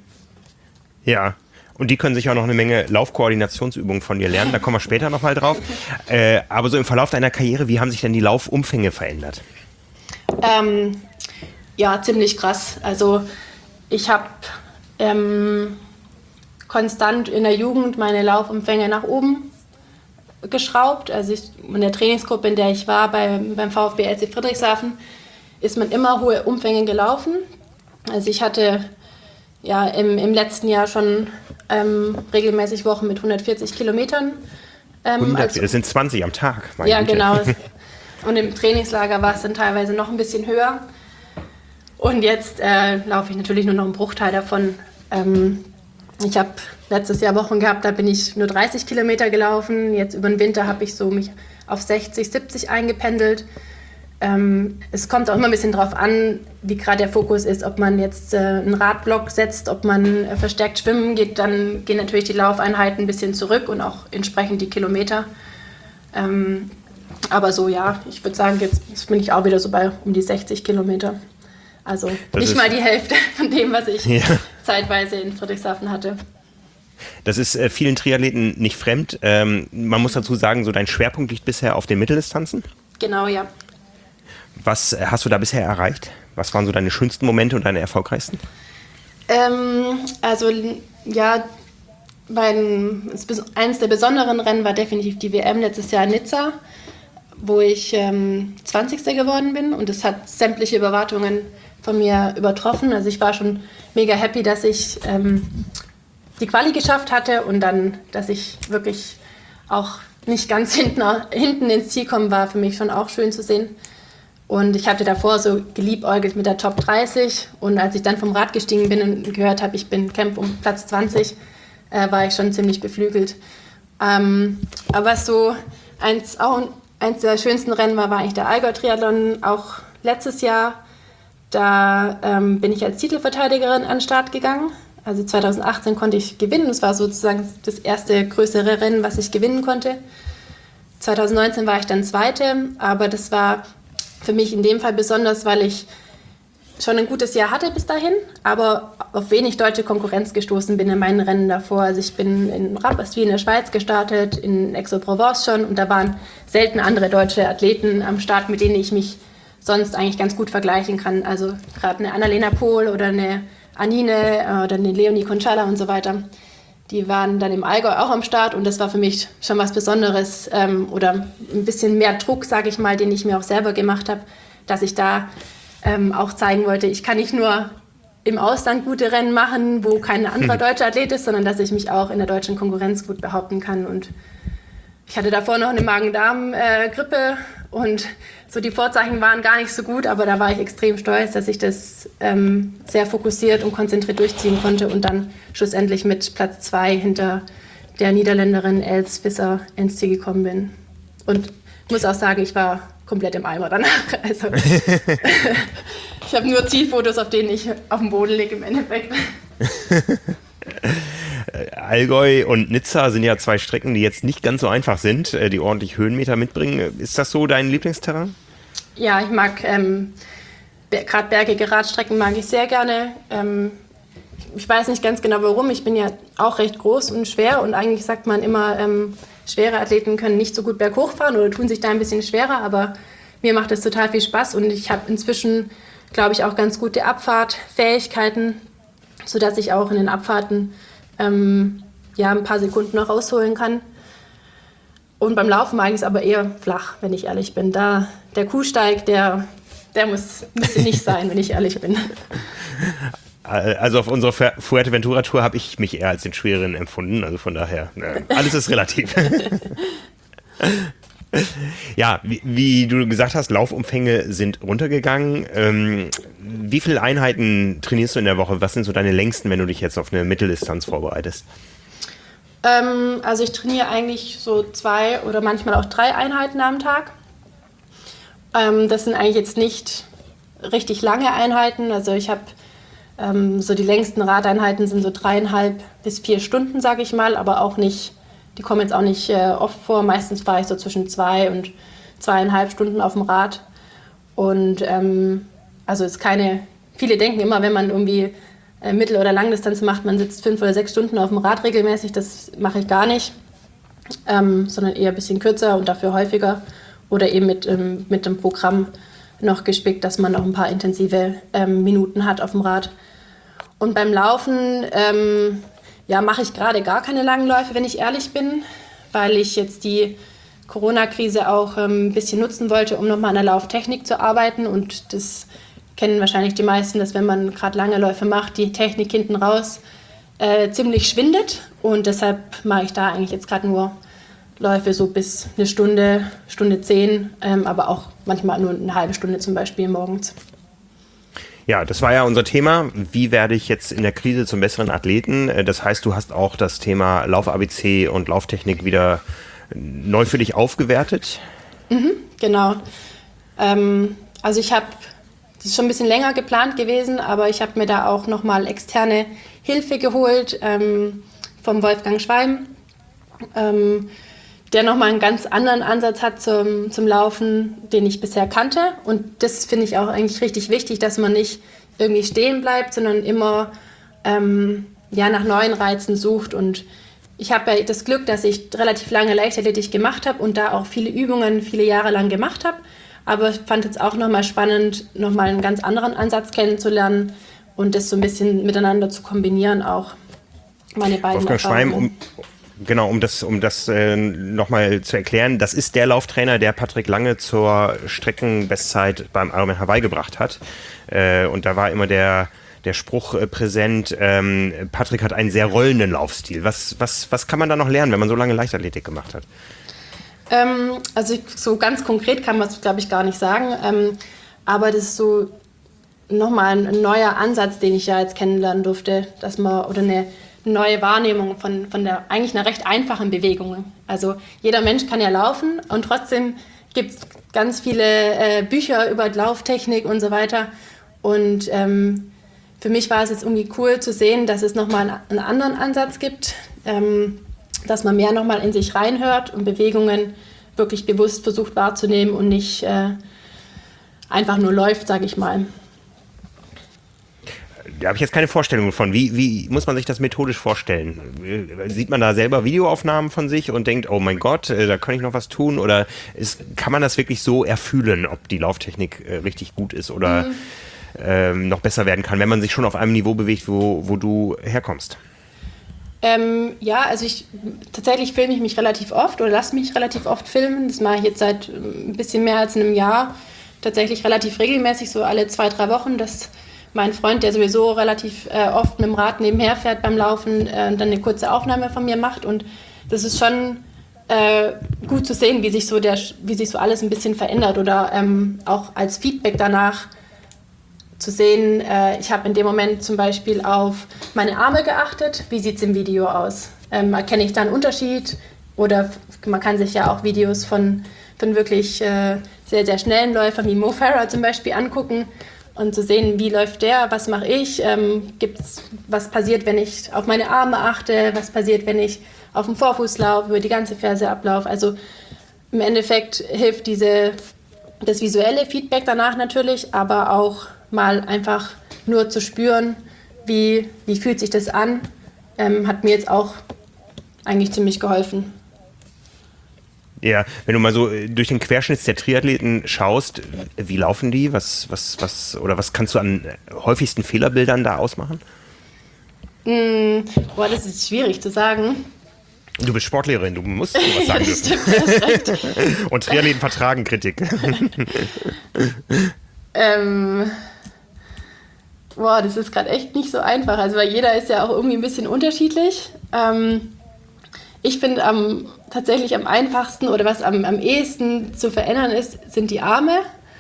Ja. Und die können sich auch noch eine Menge Laufkoordinationsübungen von dir lernen. Da kommen wir später nochmal drauf. Äh, aber so im Verlauf deiner Karriere, wie haben sich denn die Laufumfänge verändert?
Ähm, ja, ziemlich krass. Also ich habe ähm, konstant in der Jugend meine Laufumfänge nach oben geschraubt. Also ich, in der Trainingsgruppe, in der ich war, bei, beim VfB L C Friedrichshafen, ist man immer hohe Umfänge gelaufen. Also ich hatte ja im, im letzten Jahr schon ähm, regelmäßig Wochen mit hundertvierzig Kilometern. Ähm,
hundert,
als,
das sind zwanzig am Tag.
Ja,
Güte.
genau. Und im Trainingslager war es dann teilweise noch ein bisschen höher. Und jetzt äh, laufe ich natürlich nur noch einen Bruchteil davon. Ähm, ich habe letztes Jahr Wochen gehabt, da bin ich nur dreißig Kilometer gelaufen. Jetzt über den Winter habe ich so mich auf sechzig, siebzig eingependelt. Ähm, es kommt auch immer ein bisschen drauf an, wie gerade der Fokus ist, ob man jetzt äh, einen Radblock setzt, ob man äh, verstärkt schwimmen geht, dann gehen natürlich die Laufeinheiten ein bisschen zurück und auch entsprechend die Kilometer. Ähm, aber so, ja, ich würde sagen, jetzt bin ich auch wieder so bei um die sechzig Kilometer. Also das nicht mal die Hälfte von dem, was ich ja. zeitweise in Friedrichshafen hatte.
Das ist äh, vielen Triathleten nicht fremd. Ähm, man muss dazu sagen, so dein Schwerpunkt liegt bisher auf den Mitteldistanzen.
Genau, ja.
Was hast du da bisher erreicht? Was waren so deine schönsten Momente und deine erfolgreichsten?
Ähm, also ja, mein, eines der besonderen Rennen war definitiv die W M letztes Jahr in Nizza, wo ich ähm, zwanzigste geworden bin, und es hat sämtliche Erwartungen von mir übertroffen. Also ich war schon mega happy, dass ich ähm, die Quali geschafft hatte und dann, dass ich wirklich auch nicht ganz hinten, hinten ins Ziel kommen, war für mich schon auch schön zu sehen. Und ich hatte davor so geliebäugelt mit der Top dreißig, und als ich dann vom Rad gestiegen bin und gehört habe, ich bin Camp um Platz zwanzig, äh, war ich schon ziemlich beflügelt. Ähm, aber so eins, auch eins der schönsten Rennen war, war eigentlich der Allgäu-Triathlon, auch letztes Jahr. Da ähm, bin ich als Titelverteidigerin an den Start gegangen. Also zweitausendachtzehn konnte ich gewinnen. Das war sozusagen das erste größere Rennen, was ich gewinnen konnte. zweitausendneunzehn war ich dann Zweite, aber das war für mich in dem Fall besonders, weil ich schon ein gutes Jahr hatte bis dahin, aber auf wenig deutsche Konkurrenz gestoßen bin in meinen Rennen davor. Also ich bin in Rapperswil in der Schweiz gestartet, in Aix-en-Provence schon, und da waren selten andere deutsche Athleten am Start, mit denen ich mich sonst eigentlich ganz gut vergleichen kann. Also gerade eine Annalena Pohl oder eine Anine oder eine Leonie Conchala und so weiter. Die waren dann im Allgäu auch am Start, und das war für mich schon was Besonderes ähm, oder ein bisschen mehr Druck, sage ich mal, den ich mir auch selber gemacht habe, dass ich da ähm, auch zeigen wollte, ich kann nicht nur im Ausland gute Rennen machen, wo kein anderer deutscher Athlet ist, sondern dass ich mich auch in der deutschen Konkurrenz gut behaupten kann. Und ich hatte davor noch eine Magen-Darm-Grippe äh, und so die Vorzeichen waren gar nicht so gut, aber da war ich extrem stolz, dass ich das ähm, sehr fokussiert und konzentriert durchziehen konnte und dann schlussendlich mit Platz zwei hinter der Niederländerin Els Visser ins Ziel gekommen bin. Und ich muss auch sagen, ich war komplett im Eimer danach. Also ich habe nur Zielfotos, auf denen ich auf dem Boden liege im Endeffekt.
Allgäu und Nizza sind ja zwei Strecken, die jetzt nicht ganz so einfach sind, die ordentlich Höhenmeter mitbringen. Ist das so dein Lieblingsterrain?
Ja, ich mag ähm, gerade bergige Radstrecken mag ich sehr gerne. Ähm, ich weiß nicht ganz genau warum. Ich bin ja auch recht groß und schwer, und eigentlich sagt man immer, ähm, schwere Athleten können nicht so gut berghoch fahren oder tun sich da ein bisschen schwerer, aber mir macht das total viel Spaß, und ich habe inzwischen, glaube ich, auch ganz gute Abfahrtfähigkeiten, sodass ich auch in den Abfahrten ähm, ja, ein paar Sekunden noch rausholen kann. Und beim Laufen mag ich es aber eher flach, wenn ich ehrlich bin. Da, der Kuhsteig, der, der muss, müsste nicht sein, wenn ich ehrlich bin.
Also auf unserer Fuerteventura-Tour habe ich mich eher als den Schwereren empfunden. Also von daher, äh, alles ist relativ. Ja, wie, wie du gesagt hast, Laufumfänge sind runtergegangen. Ähm, wie viele Einheiten trainierst du in der Woche? Was sind so deine längsten, wenn du dich jetzt auf eine Mitteldistanz vorbereitest?
Ähm, also ich trainiere eigentlich so zwei oder manchmal auch drei Einheiten am Tag. Ähm, das sind eigentlich jetzt nicht richtig lange Einheiten. Also ich habe ähm, so die längsten Radeinheiten sind so dreieinhalb bis vier Stunden, sage ich mal, aber auch nicht, die kommen jetzt auch nicht äh, oft vor. Meistens fahre ich so zwischen zwei und zweieinhalb Stunden auf dem Rad. Und ähm, also ist keine, viele denken immer, wenn man irgendwie äh, Mittel- oder Langdistanz macht, man sitzt fünf oder sechs Stunden auf dem Rad regelmäßig. Das mache ich gar nicht, ähm, sondern eher ein bisschen kürzer und dafür häufiger. Oder eben mit, ähm, mit dem Programm noch gespickt, dass man noch ein paar intensive ähm, Minuten hat auf dem Rad. Und beim Laufen ähm, ja, mache ich gerade gar keine langen Läufe, wenn ich ehrlich bin, weil ich jetzt die Corona-Krise auch ähm, ein bisschen nutzen wollte, um nochmal an der Lauftechnik zu arbeiten. Und das kennen wahrscheinlich die meisten, dass wenn man gerade lange Läufe macht, die Technik hinten raus äh, ziemlich schwindet. Und deshalb mache ich da eigentlich jetzt gerade nur Läufe so bis eine Stunde, Stunde zehn, ähm, aber auch manchmal nur eine halbe Stunde zum Beispiel morgens.
Ja, das war ja unser Thema. Wie werde ich jetzt in der Krise zum besseren Athleten? Das heißt, du hast auch das Thema Lauf-A B C und Lauftechnik wieder neu für dich aufgewertet?
Mhm, genau. Ähm, also ich habe, das ist schon ein bisschen länger geplant gewesen, aber ich habe mir da auch nochmal externe Hilfe geholt ähm, vom Wolfgang Schweim, ähm, der nochmal einen ganz anderen Ansatz hat zum, zum Laufen, den ich bisher kannte. Und das finde ich auch eigentlich richtig wichtig, dass man nicht irgendwie stehen bleibt, sondern immer ähm, ja, nach neuen Reizen sucht. Und ich habe ja das Glück, dass ich relativ lange Leichtathletik gemacht habe und da auch viele Übungen viele Jahre lang gemacht habe. Aber ich fand jetzt auch nochmal spannend, nochmal einen ganz anderen Ansatz kennenzulernen und das so ein bisschen miteinander zu kombinieren auch. Meine beiden
Wolfgang Schweim, um, genau, um das, um das äh, nochmal zu erklären, das ist der Lauftrainer, der Patrick Lange zur Streckenbestzeit beim Ironman Hawaii gebracht hat. Äh, und da war immer der, der Spruch äh, präsent, ähm, Patrick hat einen sehr rollenden Laufstil. Was, was, was kann man da noch lernen, wenn man so lange Leichtathletik gemacht hat?
Ähm, also ich, so ganz konkret kann man es, glaube ich, gar nicht sagen. Ähm, aber das ist so nochmal ein, ein neuer Ansatz, den ich ja jetzt kennenlernen durfte, dass man, oder eine neue Wahrnehmung von, von der eigentlich einer recht einfachen Bewegung. Also jeder Mensch kann ja laufen und trotzdem gibt es ganz viele äh, Bücher über Lauftechnik und so weiter. Und ähm, für mich war es jetzt irgendwie cool zu sehen, dass es nochmal einen, einen anderen Ansatz gibt, ähm, dass man mehr nochmal in sich reinhört und Bewegungen wirklich bewusst versucht wahrzunehmen und nicht äh, einfach nur läuft, sage ich mal.
Da habe ich jetzt keine Vorstellung von. Wie, wie muss man sich das methodisch vorstellen? Sieht man da selber Videoaufnahmen von sich und denkt, oh mein Gott, da kann ich noch was tun? Oder ist, kann man das wirklich so erfühlen, ob die Lauftechnik äh, richtig gut ist oder mhm. ähm, noch besser werden kann, wenn man sich schon auf einem Niveau bewegt, wo, wo du herkommst?
Ähm, ja, also ich tatsächlich filme ich mich relativ oft oder lasse mich relativ oft filmen. Das mache ich jetzt seit ein bisschen mehr als einem Jahr. Tatsächlich relativ regelmäßig, so alle zwei, drei Wochen, dass mein Freund, der sowieso relativ äh, oft mit dem Rad nebenher fährt beim Laufen, äh, dann eine kurze Aufnahme von mir macht. Und das ist schon äh, gut zu sehen, wie sich so der, wie sich so alles ein bisschen verändert. Oder ähm, auch als Feedback danach zu sehen, äh, ich habe in dem Moment zum Beispiel auf meine Arme geachtet. Wie sieht es im Video aus? Ähm, erkenne ich da einen Unterschied? Oder man kann sich ja auch Videos von, von wirklich äh, sehr, sehr schnellen Läufern wie Mo Farah zum Beispiel angucken. Und zu sehen, wie läuft der, was mache ich, ähm, gibt's, was passiert, wenn ich auf meine Arme achte, was passiert, wenn ich auf dem Vorfuß laufe, über die ganze Ferse ablaufe. Also im Endeffekt hilft diese, das visuelle Feedback danach natürlich, aber auch mal einfach nur zu spüren, wie, wie fühlt sich das an, ähm, hat mir jetzt auch eigentlich ziemlich geholfen.
Ja, wenn du mal so durch den Querschnitt der Triathleten schaust, wie laufen die? Was, was, was, oder was kannst du an häufigsten Fehlerbildern da ausmachen?
Mm, boah, das ist schwierig zu sagen.
Du bist Sportlehrerin, du musst was sagen dürfen.
Stimmt, du hast recht.
Und Triathleten vertragen Kritik.
ähm, boah, das ist gerade echt nicht so einfach. Also weil jeder ist ja auch irgendwie ein bisschen unterschiedlich. Ähm, ich finde am tatsächlich am einfachsten oder was am, am ehesten zu verändern ist, sind die Arme.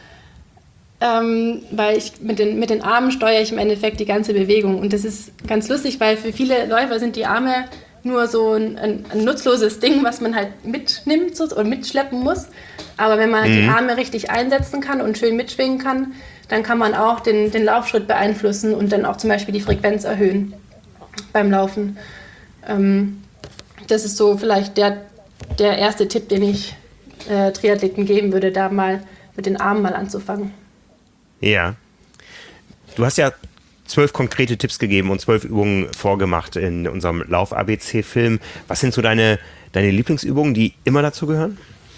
Ähm, weil ich mit den, mit den Armen steuere ich im Endeffekt die ganze Bewegung. Und das ist ganz lustig, weil für viele Läufer sind die Arme nur so ein, ein, ein nutzloses Ding, was man halt mitnimmt so, oder mitschleppen muss. Aber wenn man mhm. die Arme richtig einsetzen kann und schön mitschwingen kann, dann kann man auch den, den Laufschritt beeinflussen und dann auch zum Beispiel die Frequenz erhöhen beim Laufen. Ähm, das ist so vielleicht der der erste Tipp, den ich äh, Triathleten geben würde, da mal mit den Armen mal anzufangen.
Ja. Du hast ja zwölf konkrete Tipps gegeben und zwölf Übungen vorgemacht in unserem Lauf-A B C-Film. Was sind so deine, deine Lieblingsübungen, die immer dazu gehören?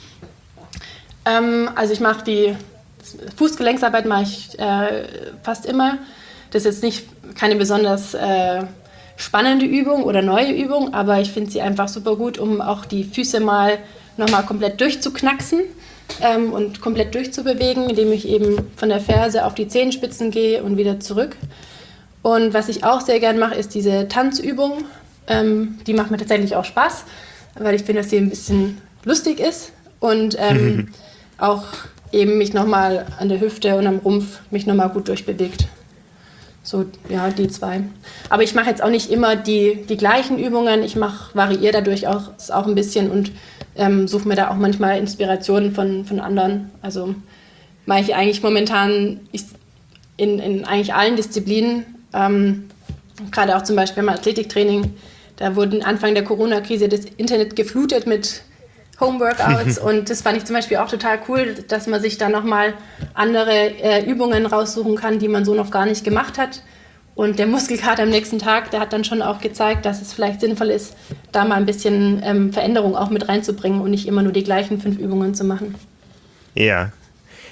Ähm, also ich mache die Fußgelenksarbeit mache ich äh, fast immer. Das ist jetzt nicht keine besonders äh, spannende Übung oder neue Übung, aber ich finde sie einfach super gut, um auch die Füße mal nochmal komplett durchzuknacksen ähm, und komplett durchzubewegen, indem ich eben von der Ferse auf die Zehenspitzen gehe und wieder zurück. Und was ich auch sehr gern mache, ist diese Tanzübung. Ähm, die macht mir tatsächlich auch Spaß, weil ich finde, dass sie ein bisschen lustig ist und ähm, auch eben mich nochmal an der Hüfte und am Rumpf mich nochmal gut durchbewegt. So, ja, die zwei. Aber ich mache jetzt auch nicht immer die, die gleichen Übungen. Ich mache, variiere dadurch auch, auch ein bisschen und ähm, suche mir da auch manchmal Inspirationen von, von anderen. Also mache ich eigentlich momentan ich, in, in eigentlich allen Disziplinen, ähm, gerade auch zum Beispiel beim Athletiktraining, da wurde Anfang der Corona-Krise das Internet geflutet mit Homeworkouts und das fand ich zum Beispiel auch total cool, dass man sich da nochmal andere äh, Übungen raussuchen kann, die man so noch gar nicht gemacht hat. Und der Muskelkater am nächsten Tag, der hat dann schon auch gezeigt, dass es vielleicht sinnvoll ist, da mal ein bisschen ähm, Veränderung auch mit reinzubringen und nicht immer nur die gleichen fünf Übungen zu machen.
Ja.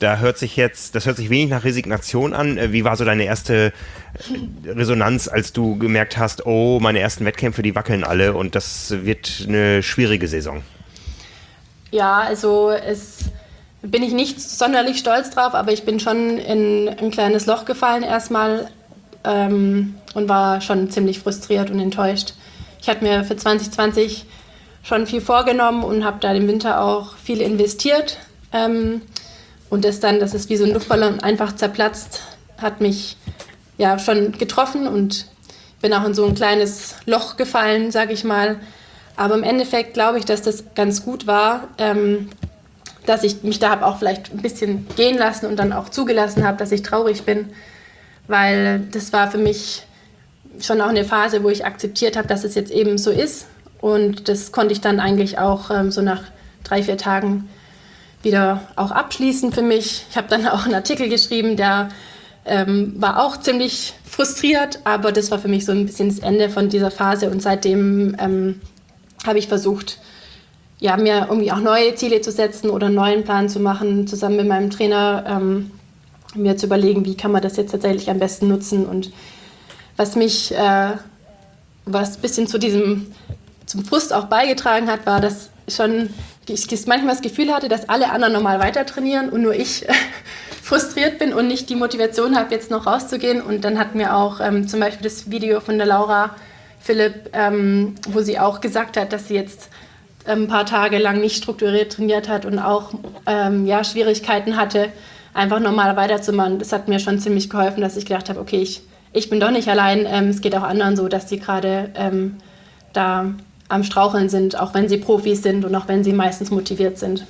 da hört sich jetzt, das hört sich wenig nach Resignation an. Wie war so deine erste Resonanz, als du gemerkt hast, oh, meine ersten Wettkämpfe, die wackeln alle und das wird eine schwierige Saison?
Ja, also es bin ich nicht sonderlich stolz drauf, aber ich bin schon in ein kleines Loch gefallen erstmal ähm, und war schon ziemlich frustriert und enttäuscht. Ich hatte mir für zwanzig zwanzig schon viel vorgenommen und habe da im Winter auch viel investiert. Ähm, und das dann, dass es wie so ein Luftballon einfach zerplatzt, hat mich ja schon getroffen und bin auch in so ein kleines Loch gefallen, sage ich mal. Aber im Endeffekt glaube ich, dass das ganz gut war, ähm, dass ich mich da habe auch vielleicht ein bisschen gehen lassen und dann auch zugelassen habe, dass ich traurig bin, weil das war für mich schon auch eine Phase, wo ich akzeptiert habe, dass es jetzt eben so ist. Und das konnte ich dann eigentlich auch ähm, so nach drei, vier Tagen wieder auch abschließen für mich. Ich habe dann auch einen Artikel geschrieben, der ähm, war auch ziemlich frustriert, aber das war für mich so ein bisschen das Ende von dieser Phase. Und seitdem ähm, habe ich versucht, ja, mir irgendwie auch neue Ziele zu setzen oder einen neuen Plan zu machen, zusammen mit meinem Trainer, ähm, mir zu überlegen, wie kann man das jetzt tatsächlich am besten nutzen. Und was mich, äh, was ein bisschen zu diesem zum Frust auch beigetragen hat, war, dass schon ich manchmal das Gefühl hatte, dass alle anderen normal weiter trainieren und nur ich äh, frustriert bin und nicht die Motivation habe, jetzt noch rauszugehen. Und dann hat mir auch ähm, zum Beispiel das Video von der Laura Philipp, ähm, wo sie auch gesagt hat, dass sie jetzt ein paar Tage lang nicht strukturiert trainiert hat und auch ähm, ja, Schwierigkeiten hatte, einfach normal weiterzumachen. Das hat mir schon ziemlich geholfen, dass ich gedacht habe, okay, ich, ich bin doch nicht allein. Ähm, es geht auch anderen so, dass die gerade ähm, da am Straucheln sind, auch wenn sie Profis sind und auch wenn sie meistens motiviert sind.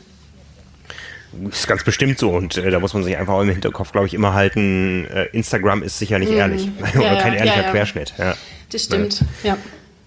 Das ist ganz bestimmt so und äh, da muss man sich einfach im Hinterkopf, glaube ich, immer halten, äh, Instagram ist sicher nicht mm. ehrlich
ja,
oder kein ehrlicher
ja, ja.
Querschnitt. Ja.
Das stimmt, ja. ja.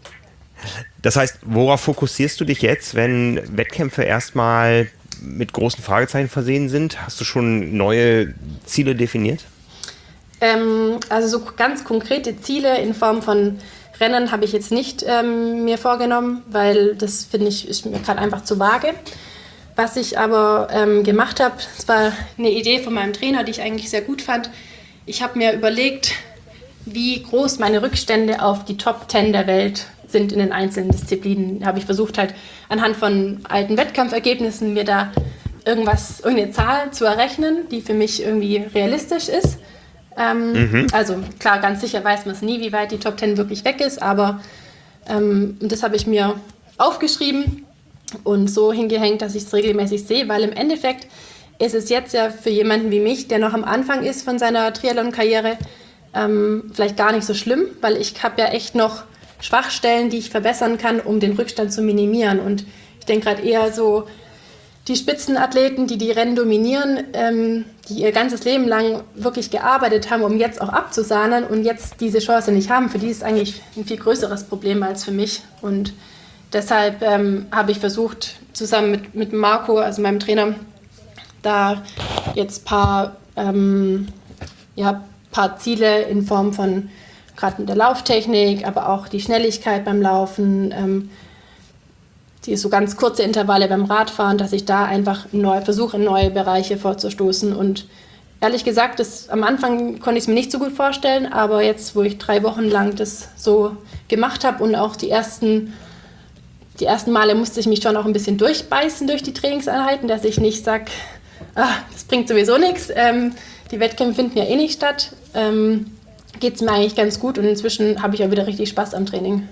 Das heißt, worauf fokussierst du dich jetzt, wenn Wettkämpfe erstmal mit großen Fragezeichen versehen sind? Hast du schon neue Ziele definiert?
Ähm, also so ganz konkrete Ziele in Form von Rennen habe ich jetzt nicht ähm, mir vorgenommen, weil das finde ich ist mir gerade einfach zu vage. Was ich aber ähm, gemacht habe, das war eine Idee von meinem Trainer, die ich eigentlich sehr gut fand. Ich habe mir überlegt, wie groß meine Rückstände auf die Top zehn der Welt sind in den einzelnen Disziplinen. Da habe ich versucht, halt anhand von alten Wettkampfergebnissen mir da irgendwas, irgendeine Zahl zu errechnen, die für mich irgendwie realistisch ist. Ähm, mhm. Also klar, ganz sicher weiß man es nie, wie weit die Top zehn wirklich weg ist, aber ähm, das habe ich mir aufgeschrieben und so hingehängt, dass ich es regelmäßig sehe, weil im Endeffekt ist es jetzt ja für jemanden wie mich, der noch am Anfang ist von seiner Triathlon-Karriere, ähm, vielleicht gar nicht so schlimm, weil ich habe ja echt noch Schwachstellen, die ich verbessern kann, um den Rückstand zu minimieren. Und ich denke gerade eher so, die Spitzenathleten, die die Rennen dominieren, ähm, die ihr ganzes Leben lang wirklich gearbeitet haben, um jetzt auch abzusahnen und jetzt diese Chance nicht haben, für die ist eigentlich ein viel größeres Problem als für mich. Und deshalb ähm, habe ich versucht, zusammen mit, mit Marco, also meinem Trainer, da jetzt ein paar, ähm, ja, paar Ziele in Form von gerade mit der Lauftechnik, aber auch die Schnelligkeit beim Laufen, ähm, die so ganz kurze Intervalle beim Radfahren, dass ich da einfach neu versuche, in neue Bereiche vorzustoßen. Und ehrlich gesagt, das, am Anfang konnte ich es mir nicht so gut vorstellen, aber jetzt, wo ich drei Wochen lang das so gemacht habe und auch die ersten, die ersten Male musste ich mich schon auch ein bisschen durchbeißen durch die Trainingseinheiten, dass ich nicht sage, ah, das bringt sowieso nichts, ähm, die Wettkämpfe finden ja eh nicht statt, ähm, geht es mir eigentlich ganz gut und inzwischen habe ich auch wieder richtig Spaß am Training.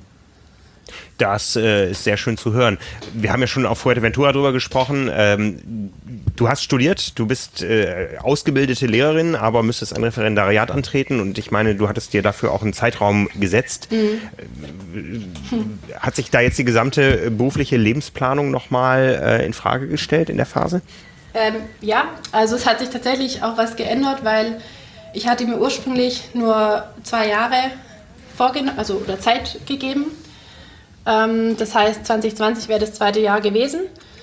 Das äh, ist sehr schön zu hören. Wir haben ja schon auf Fuerteventura drüber gesprochen. Ähm, du hast studiert, du bist äh, ausgebildete Lehrerin, aber müsstest ein Referendariat antreten und ich meine, du hattest dir dafür auch einen Zeitraum gesetzt. Mhm. Hm. Hat sich da jetzt die gesamte berufliche Lebensplanung nochmal äh, in Frage gestellt in der Phase?
Ähm, ja, also es hat sich tatsächlich auch was geändert, weil ich hatte mir ursprünglich nur zwei Jahre vorgenommen, also oder Zeit gegeben. Das heißt, zwanzig zwanzig wäre das zweite Jahr gewesen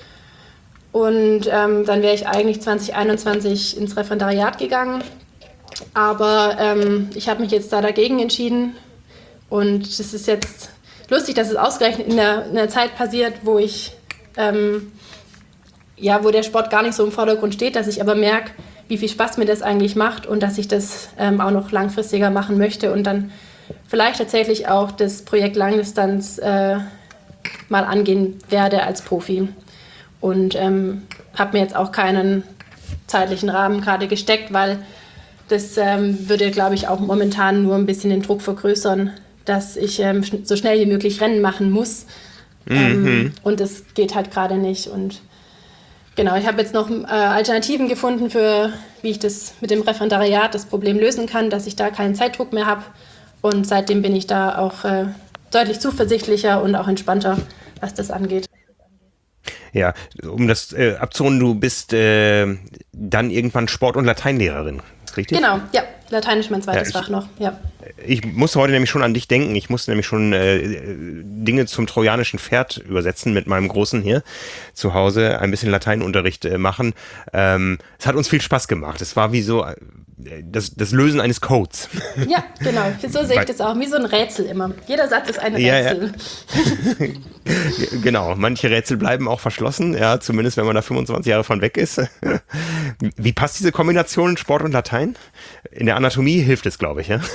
und ähm, dann wäre ich eigentlich zwanzig einundzwanzig ins Referendariat gegangen, aber ähm, ich habe mich jetzt da dagegen entschieden und es ist jetzt lustig, dass es ausgerechnet in der, in der Zeit passiert, wo ich ähm, ja, wo der Sport gar nicht so im Vordergrund steht, dass ich aber merke, wie viel Spaß mir das eigentlich macht und dass ich das ähm, auch noch langfristiger machen möchte und dann vielleicht tatsächlich auch das Projekt Langdistanz äh, mal angehen werde als Profi. Und ähm, habe mir jetzt auch keinen zeitlichen Rahmen gerade gesteckt, weil das ähm, würde, glaube ich, auch momentan nur ein bisschen den Druck vergrößern, dass ich ähm, so schnell wie möglich Rennen machen muss. Mhm. Ähm, und das geht halt gerade nicht. Und genau, ich habe jetzt noch äh, Alternativen gefunden, für wie ich das mit dem Referendariat das Problem lösen kann, dass ich da keinen Zeitdruck mehr habe. Und seitdem bin ich da auch äh, deutlich zuversichtlicher und auch entspannter, was das angeht.
Ja, um das äh, abzurunden, du bist äh, dann irgendwann Sport- und Lateinlehrerin, richtig?
Genau, ja, Latein ist mein zweites
ja, ich,
Fach noch, ja.
Ich musste heute nämlich schon an dich denken. Ich musste nämlich schon äh, Dinge zum trojanischen Pferd übersetzen mit meinem Großen hier zu Hause, ein bisschen Lateinunterricht äh, machen. Ähm, es hat uns viel Spaß gemacht. Es war wie so äh, das, das Lösen eines Codes.
Ja, genau. So sehe ich das auch. Wie so ein Rätsel immer. Jeder Satz ist ein Rätsel.
Ja, ja. Genau. Manche Rätsel bleiben auch verschlossen. Ja, zumindest wenn man da fünfundzwanzig Jahre von weg ist. Wie passt diese Kombination Sport und Latein? In der Anatomie hilft es, glaube ich, ja?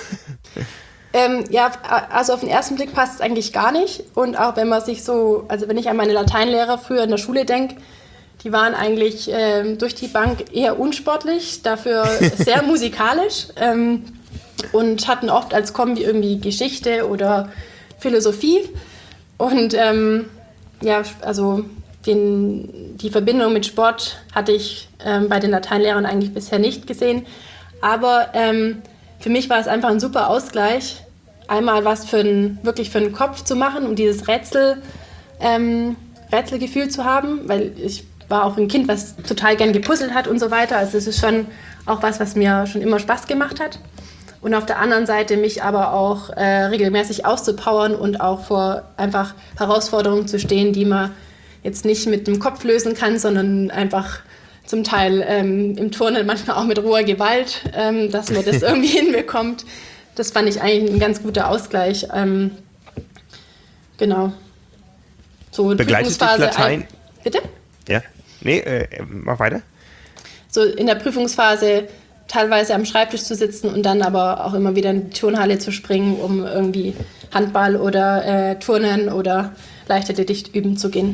Ähm, ja, also auf den ersten Blick passt es eigentlich gar nicht. Und auch wenn man sich so, also wenn ich an meine Lateinlehrer früher in der Schule denke, die waren eigentlich ähm, durch die Bank eher unsportlich, dafür sehr musikalisch ähm, und hatten oft als Kombi irgendwie Geschichte oder Philosophie. Und ähm, ja, also den, die Verbindung mit Sport hatte ich ähm, bei den Lateinlehrern eigentlich bisher nicht gesehen. Aber ähm, für mich war es einfach ein super Ausgleich, einmal was für ein, wirklich für den Kopf zu machen, um dieses Rätsel, ähm, Rätselgefühl zu haben, weil ich war auch ein Kind, was total gern gepuzzelt hat und so weiter. Also es ist schon auch was, was mir schon immer Spaß gemacht hat. Und auf der anderen Seite mich aber auch äh, regelmäßig auszupowern und auch vor einfach Herausforderungen zu stehen, die man jetzt nicht mit dem Kopf lösen kann, sondern einfach zum Teil ähm, im Turnen manchmal auch mit roher Gewalt, ähm, dass man das irgendwie hinbekommt. Das fand ich eigentlich ein ganz guter Ausgleich. Ähm, genau. So
Begleitet dich Latein?
Ein, bitte?
Ja. Nee, äh, mach weiter.
So in der Prüfungsphase teilweise am Schreibtisch zu sitzen und dann aber auch immer wieder in die Turnhalle zu springen, um irgendwie Handball oder äh, Turnen oder Leichtathletik üben zu gehen.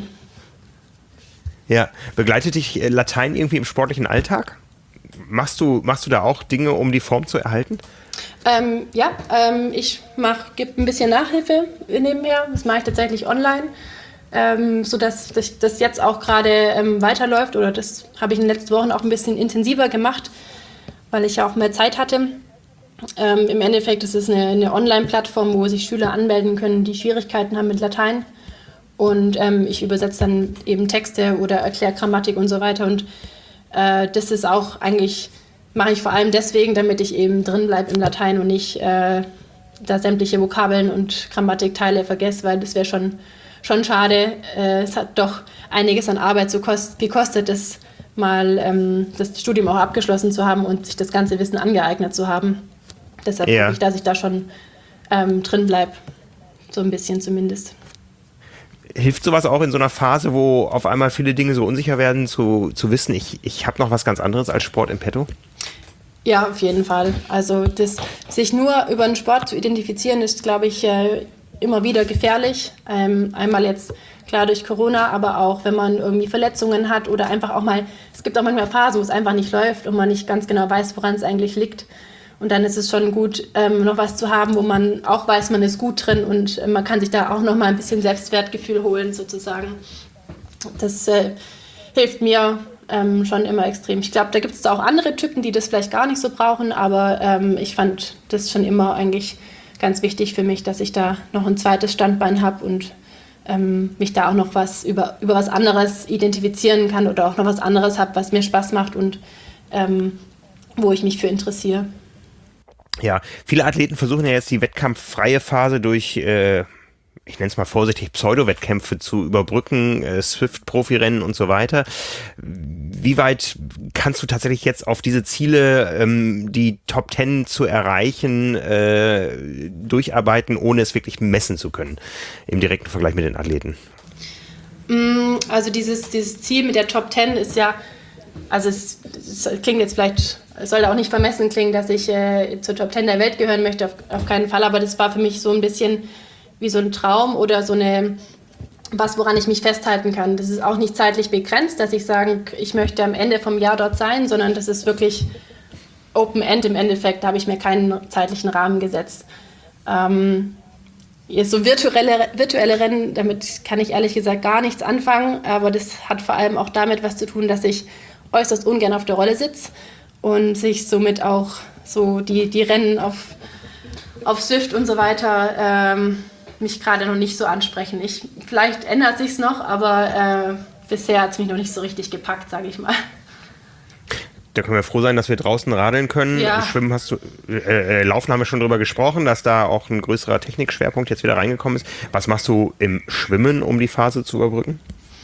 Ja, begleitet dich Latein irgendwie im sportlichen Alltag? Machst du, machst du da auch Dinge, um die Form zu erhalten?
Ähm, ja, ähm, ich gebe ein bisschen Nachhilfe nebenher. Das mache ich tatsächlich online, ähm, sodass das, das jetzt auch gerade ähm, weiterläuft. Oder das habe ich in den letzten Wochen auch ein bisschen intensiver gemacht, weil ich ja auch mehr Zeit hatte. Ähm, Im Endeffekt ist es eine, eine Online-Plattform, wo sich Schüler anmelden können, die Schwierigkeiten haben mit Latein. Und ähm, ich übersetze dann eben Texte oder erkläre Grammatik und so weiter. Und äh, das ist auch eigentlich, mache ich vor allem deswegen, damit ich eben drin bleibe im Latein und nicht äh, da sämtliche Vokabeln und Grammatikteile vergesse, weil das wäre schon, schon schade. Äh, es hat doch einiges an Arbeit so kost- gekostet, das mal ähm, das Studium auch abgeschlossen zu haben und sich das ganze Wissen angeeignet zu haben. Deshalb
ja.
hoffe ich, dass ich da schon ähm, drin bleibe, so ein bisschen zumindest.
Hilft sowas auch in so einer Phase, wo auf einmal viele Dinge so unsicher werden, zu, zu wissen, ich, ich habe noch was ganz anderes als Sport im Petto?
Ja, auf jeden Fall. Also das, sich nur über den Sport zu identifizieren, ist, glaube ich, äh, immer wieder gefährlich. Ähm, einmal jetzt klar durch Corona, aber auch wenn man irgendwie Verletzungen hat oder einfach auch mal, es gibt auch manchmal Phasen, wo es einfach nicht läuft und man nicht ganz genau weiß, woran es eigentlich liegt. Und dann ist es schon gut, ähm, noch was zu haben, wo man auch weiß, man ist gut drin und äh, man kann sich da auch noch mal ein bisschen Selbstwertgefühl holen sozusagen. Das äh, hilft mir ähm, schon immer extrem. Ich glaube, da gibt es auch andere Typen, die das vielleicht gar nicht so brauchen, aber ähm, ich fand das schon immer eigentlich ganz wichtig für mich, dass ich da noch ein zweites Standbein habe und ähm, mich da auch noch was über, über was anderes identifizieren kann oder auch noch was anderes habe, was mir Spaß macht und ähm, wo ich mich für interessiere.
Ja, viele Athleten versuchen ja jetzt die wettkampffreie Phase durch, äh, ich nenne es mal vorsichtig, Pseudo-Wettkämpfe zu überbrücken, äh, Swift-Profirennen und so weiter. Wie weit kannst du tatsächlich jetzt auf diese Ziele, ähm, die Top Ten zu erreichen, äh, durcharbeiten, ohne es wirklich messen zu können, im direkten Vergleich mit den Athleten?
Also dieses, dieses Ziel mit der Top Ten ist ja, also es, es klingt jetzt vielleicht, es soll auch nicht vermessen klingen, dass ich äh, zur Top Ten der Welt gehören möchte, auf, auf keinen Fall, aber das war für mich so ein bisschen wie so ein Traum oder so eine, was, woran ich mich festhalten kann. Das ist auch nicht zeitlich begrenzt, dass ich sage, ich möchte am Ende vom Jahr dort sein, sondern das ist wirklich Open End im Endeffekt, da habe ich mir keinen zeitlichen Rahmen gesetzt. Ähm, Jetzt so virtuelle, virtuelle Rennen, damit kann ich ehrlich gesagt gar nichts anfangen, aber das hat vor allem auch damit was zu tun, dass ich äußerst ungern auf der Rolle sitze und sich somit auch so die, die Rennen auf, auf Zwift und so weiter ähm, mich gerade noch nicht so ansprechen. Ich, vielleicht ändert sich's noch, aber äh, bisher hat es mich noch nicht so richtig gepackt, sage ich mal.
Da können wir froh sein, dass wir draußen radeln können.
Ja.
Schwimmen hast du, äh, Laufen haben wir schon drüber gesprochen, dass da auch ein größerer Technikschwerpunkt jetzt wieder reingekommen ist. Was machst du im Schwimmen, um die Phase zu überbrücken?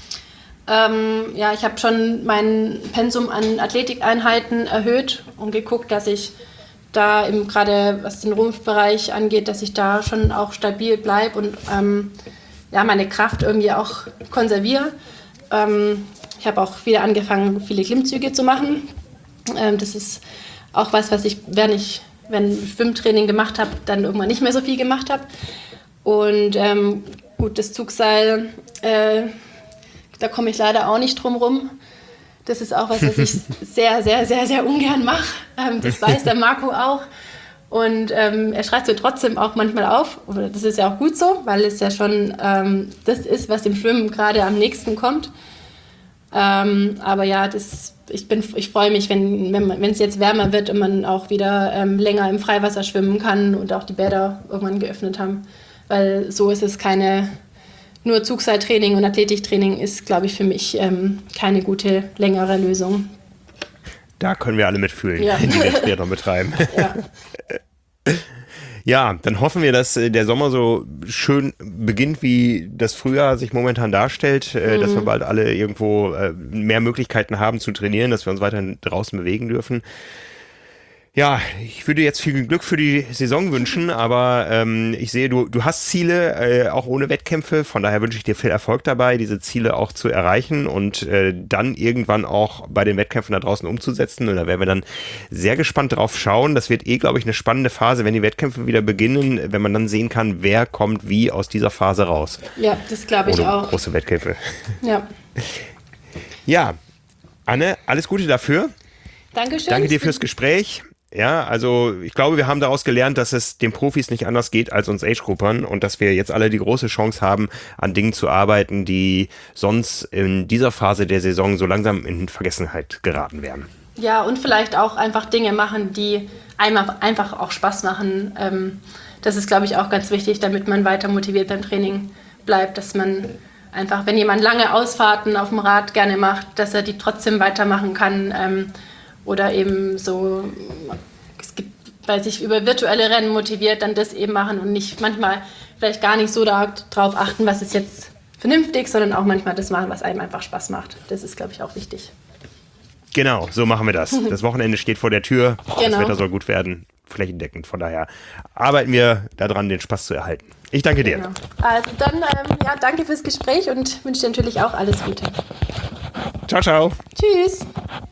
Ähm, ja, ich habe schon mein Pensum an Athletikeinheiten erhöht und geguckt, dass ich da eben gerade, was den Rumpfbereich angeht, dass ich da schon auch stabil bleibe und ähm, ja, meine Kraft irgendwie auch konserviere. Ähm, ich habe auch wieder angefangen, viele Klimmzüge zu machen. Ähm, das ist auch was, was ich, wenn ich wenn Schwimmtraining gemacht habe, dann irgendwann nicht mehr so viel gemacht habe. Und ähm, gut, das Zugseil, äh, da komme ich leider auch nicht drum rum. Das ist auch was, was ich sehr, sehr, sehr, sehr ungern mache. Ähm, das weiß der Marco auch. Und ähm, er schreibt so trotzdem auch manchmal auf. Das ist ja auch gut so, weil es ja schon ähm, das ist, was dem Schwimmen gerade am nächsten kommt. Ähm, aber ja, das, ich, bin, ich freue mich, wenn wenn wenn es jetzt wärmer wird und man auch wieder ähm, länger im Freiwasser schwimmen kann und auch die Bäder irgendwann geöffnet haben. Weil so ist es keine, nur Zugseiltraining und Athletiktraining ist, glaube ich, für mich ähm, keine gute, längere Lösung.
Da können wir alle mitfühlen,
ja.
die wir Triathlon betreiben.
Ja.
Ja, dann hoffen wir, dass der Sommer so schön beginnt, wie das Frühjahr sich momentan darstellt, mhm. dass wir bald alle irgendwo mehr Möglichkeiten haben zu trainieren, dass wir uns weiterhin draußen bewegen dürfen. Ja, ich würde jetzt viel Glück für die Saison wünschen, aber ähm, ich sehe, du, du hast Ziele, äh, auch ohne Wettkämpfe, von daher wünsche ich dir viel Erfolg dabei, diese Ziele auch zu erreichen und äh, dann irgendwann auch bei den Wettkämpfen da draußen umzusetzen, und da werden wir dann sehr gespannt drauf schauen. Das wird eh, glaube ich, eine spannende Phase, wenn die Wettkämpfe wieder beginnen, wenn man dann sehen kann, wer kommt wie aus dieser Phase raus.
Ja, das glaube ich
ohne
auch.
Große Wettkämpfe.
Ja.
Ja, Anne, alles Gute dafür.
Dankeschön.
Danke dir fürs Gespräch. Ja, also ich glaube, wir haben daraus gelernt, dass es den Profis nicht anders geht als uns Age-Gruppern und dass wir jetzt alle die große Chance haben, an Dingen zu arbeiten, die sonst in dieser Phase der Saison so langsam in Vergessenheit geraten werden.
Ja, und vielleicht auch einfach Dinge machen, die einem einfach auch Spaß machen. Ähm, das ist, glaube ich, auch ganz wichtig, damit man weiter motiviert beim Training bleibt, dass man einfach, wenn jemand lange Ausfahrten auf dem Rad gerne macht, dass er die trotzdem weitermachen kann. Ähm, Oder eben so, es gibt, weil sich über virtuelle Rennen motiviert, dann das eben machen und nicht manchmal vielleicht gar nicht so darauf achten, was ist jetzt vernünftig, sondern auch manchmal das machen, was einem einfach Spaß macht. Das ist, glaube ich, auch wichtig.
Genau, so machen wir das. Das Wochenende steht vor der Tür,
genau.
Das Wetter soll gut werden, flächendeckend. Von daher arbeiten wir daran, den Spaß zu erhalten. Ich danke dir.
Genau. Also dann, ähm, ja, danke fürs Gespräch und wünsche dir natürlich auch alles Gute.
Ciao, ciao.
Tschüss.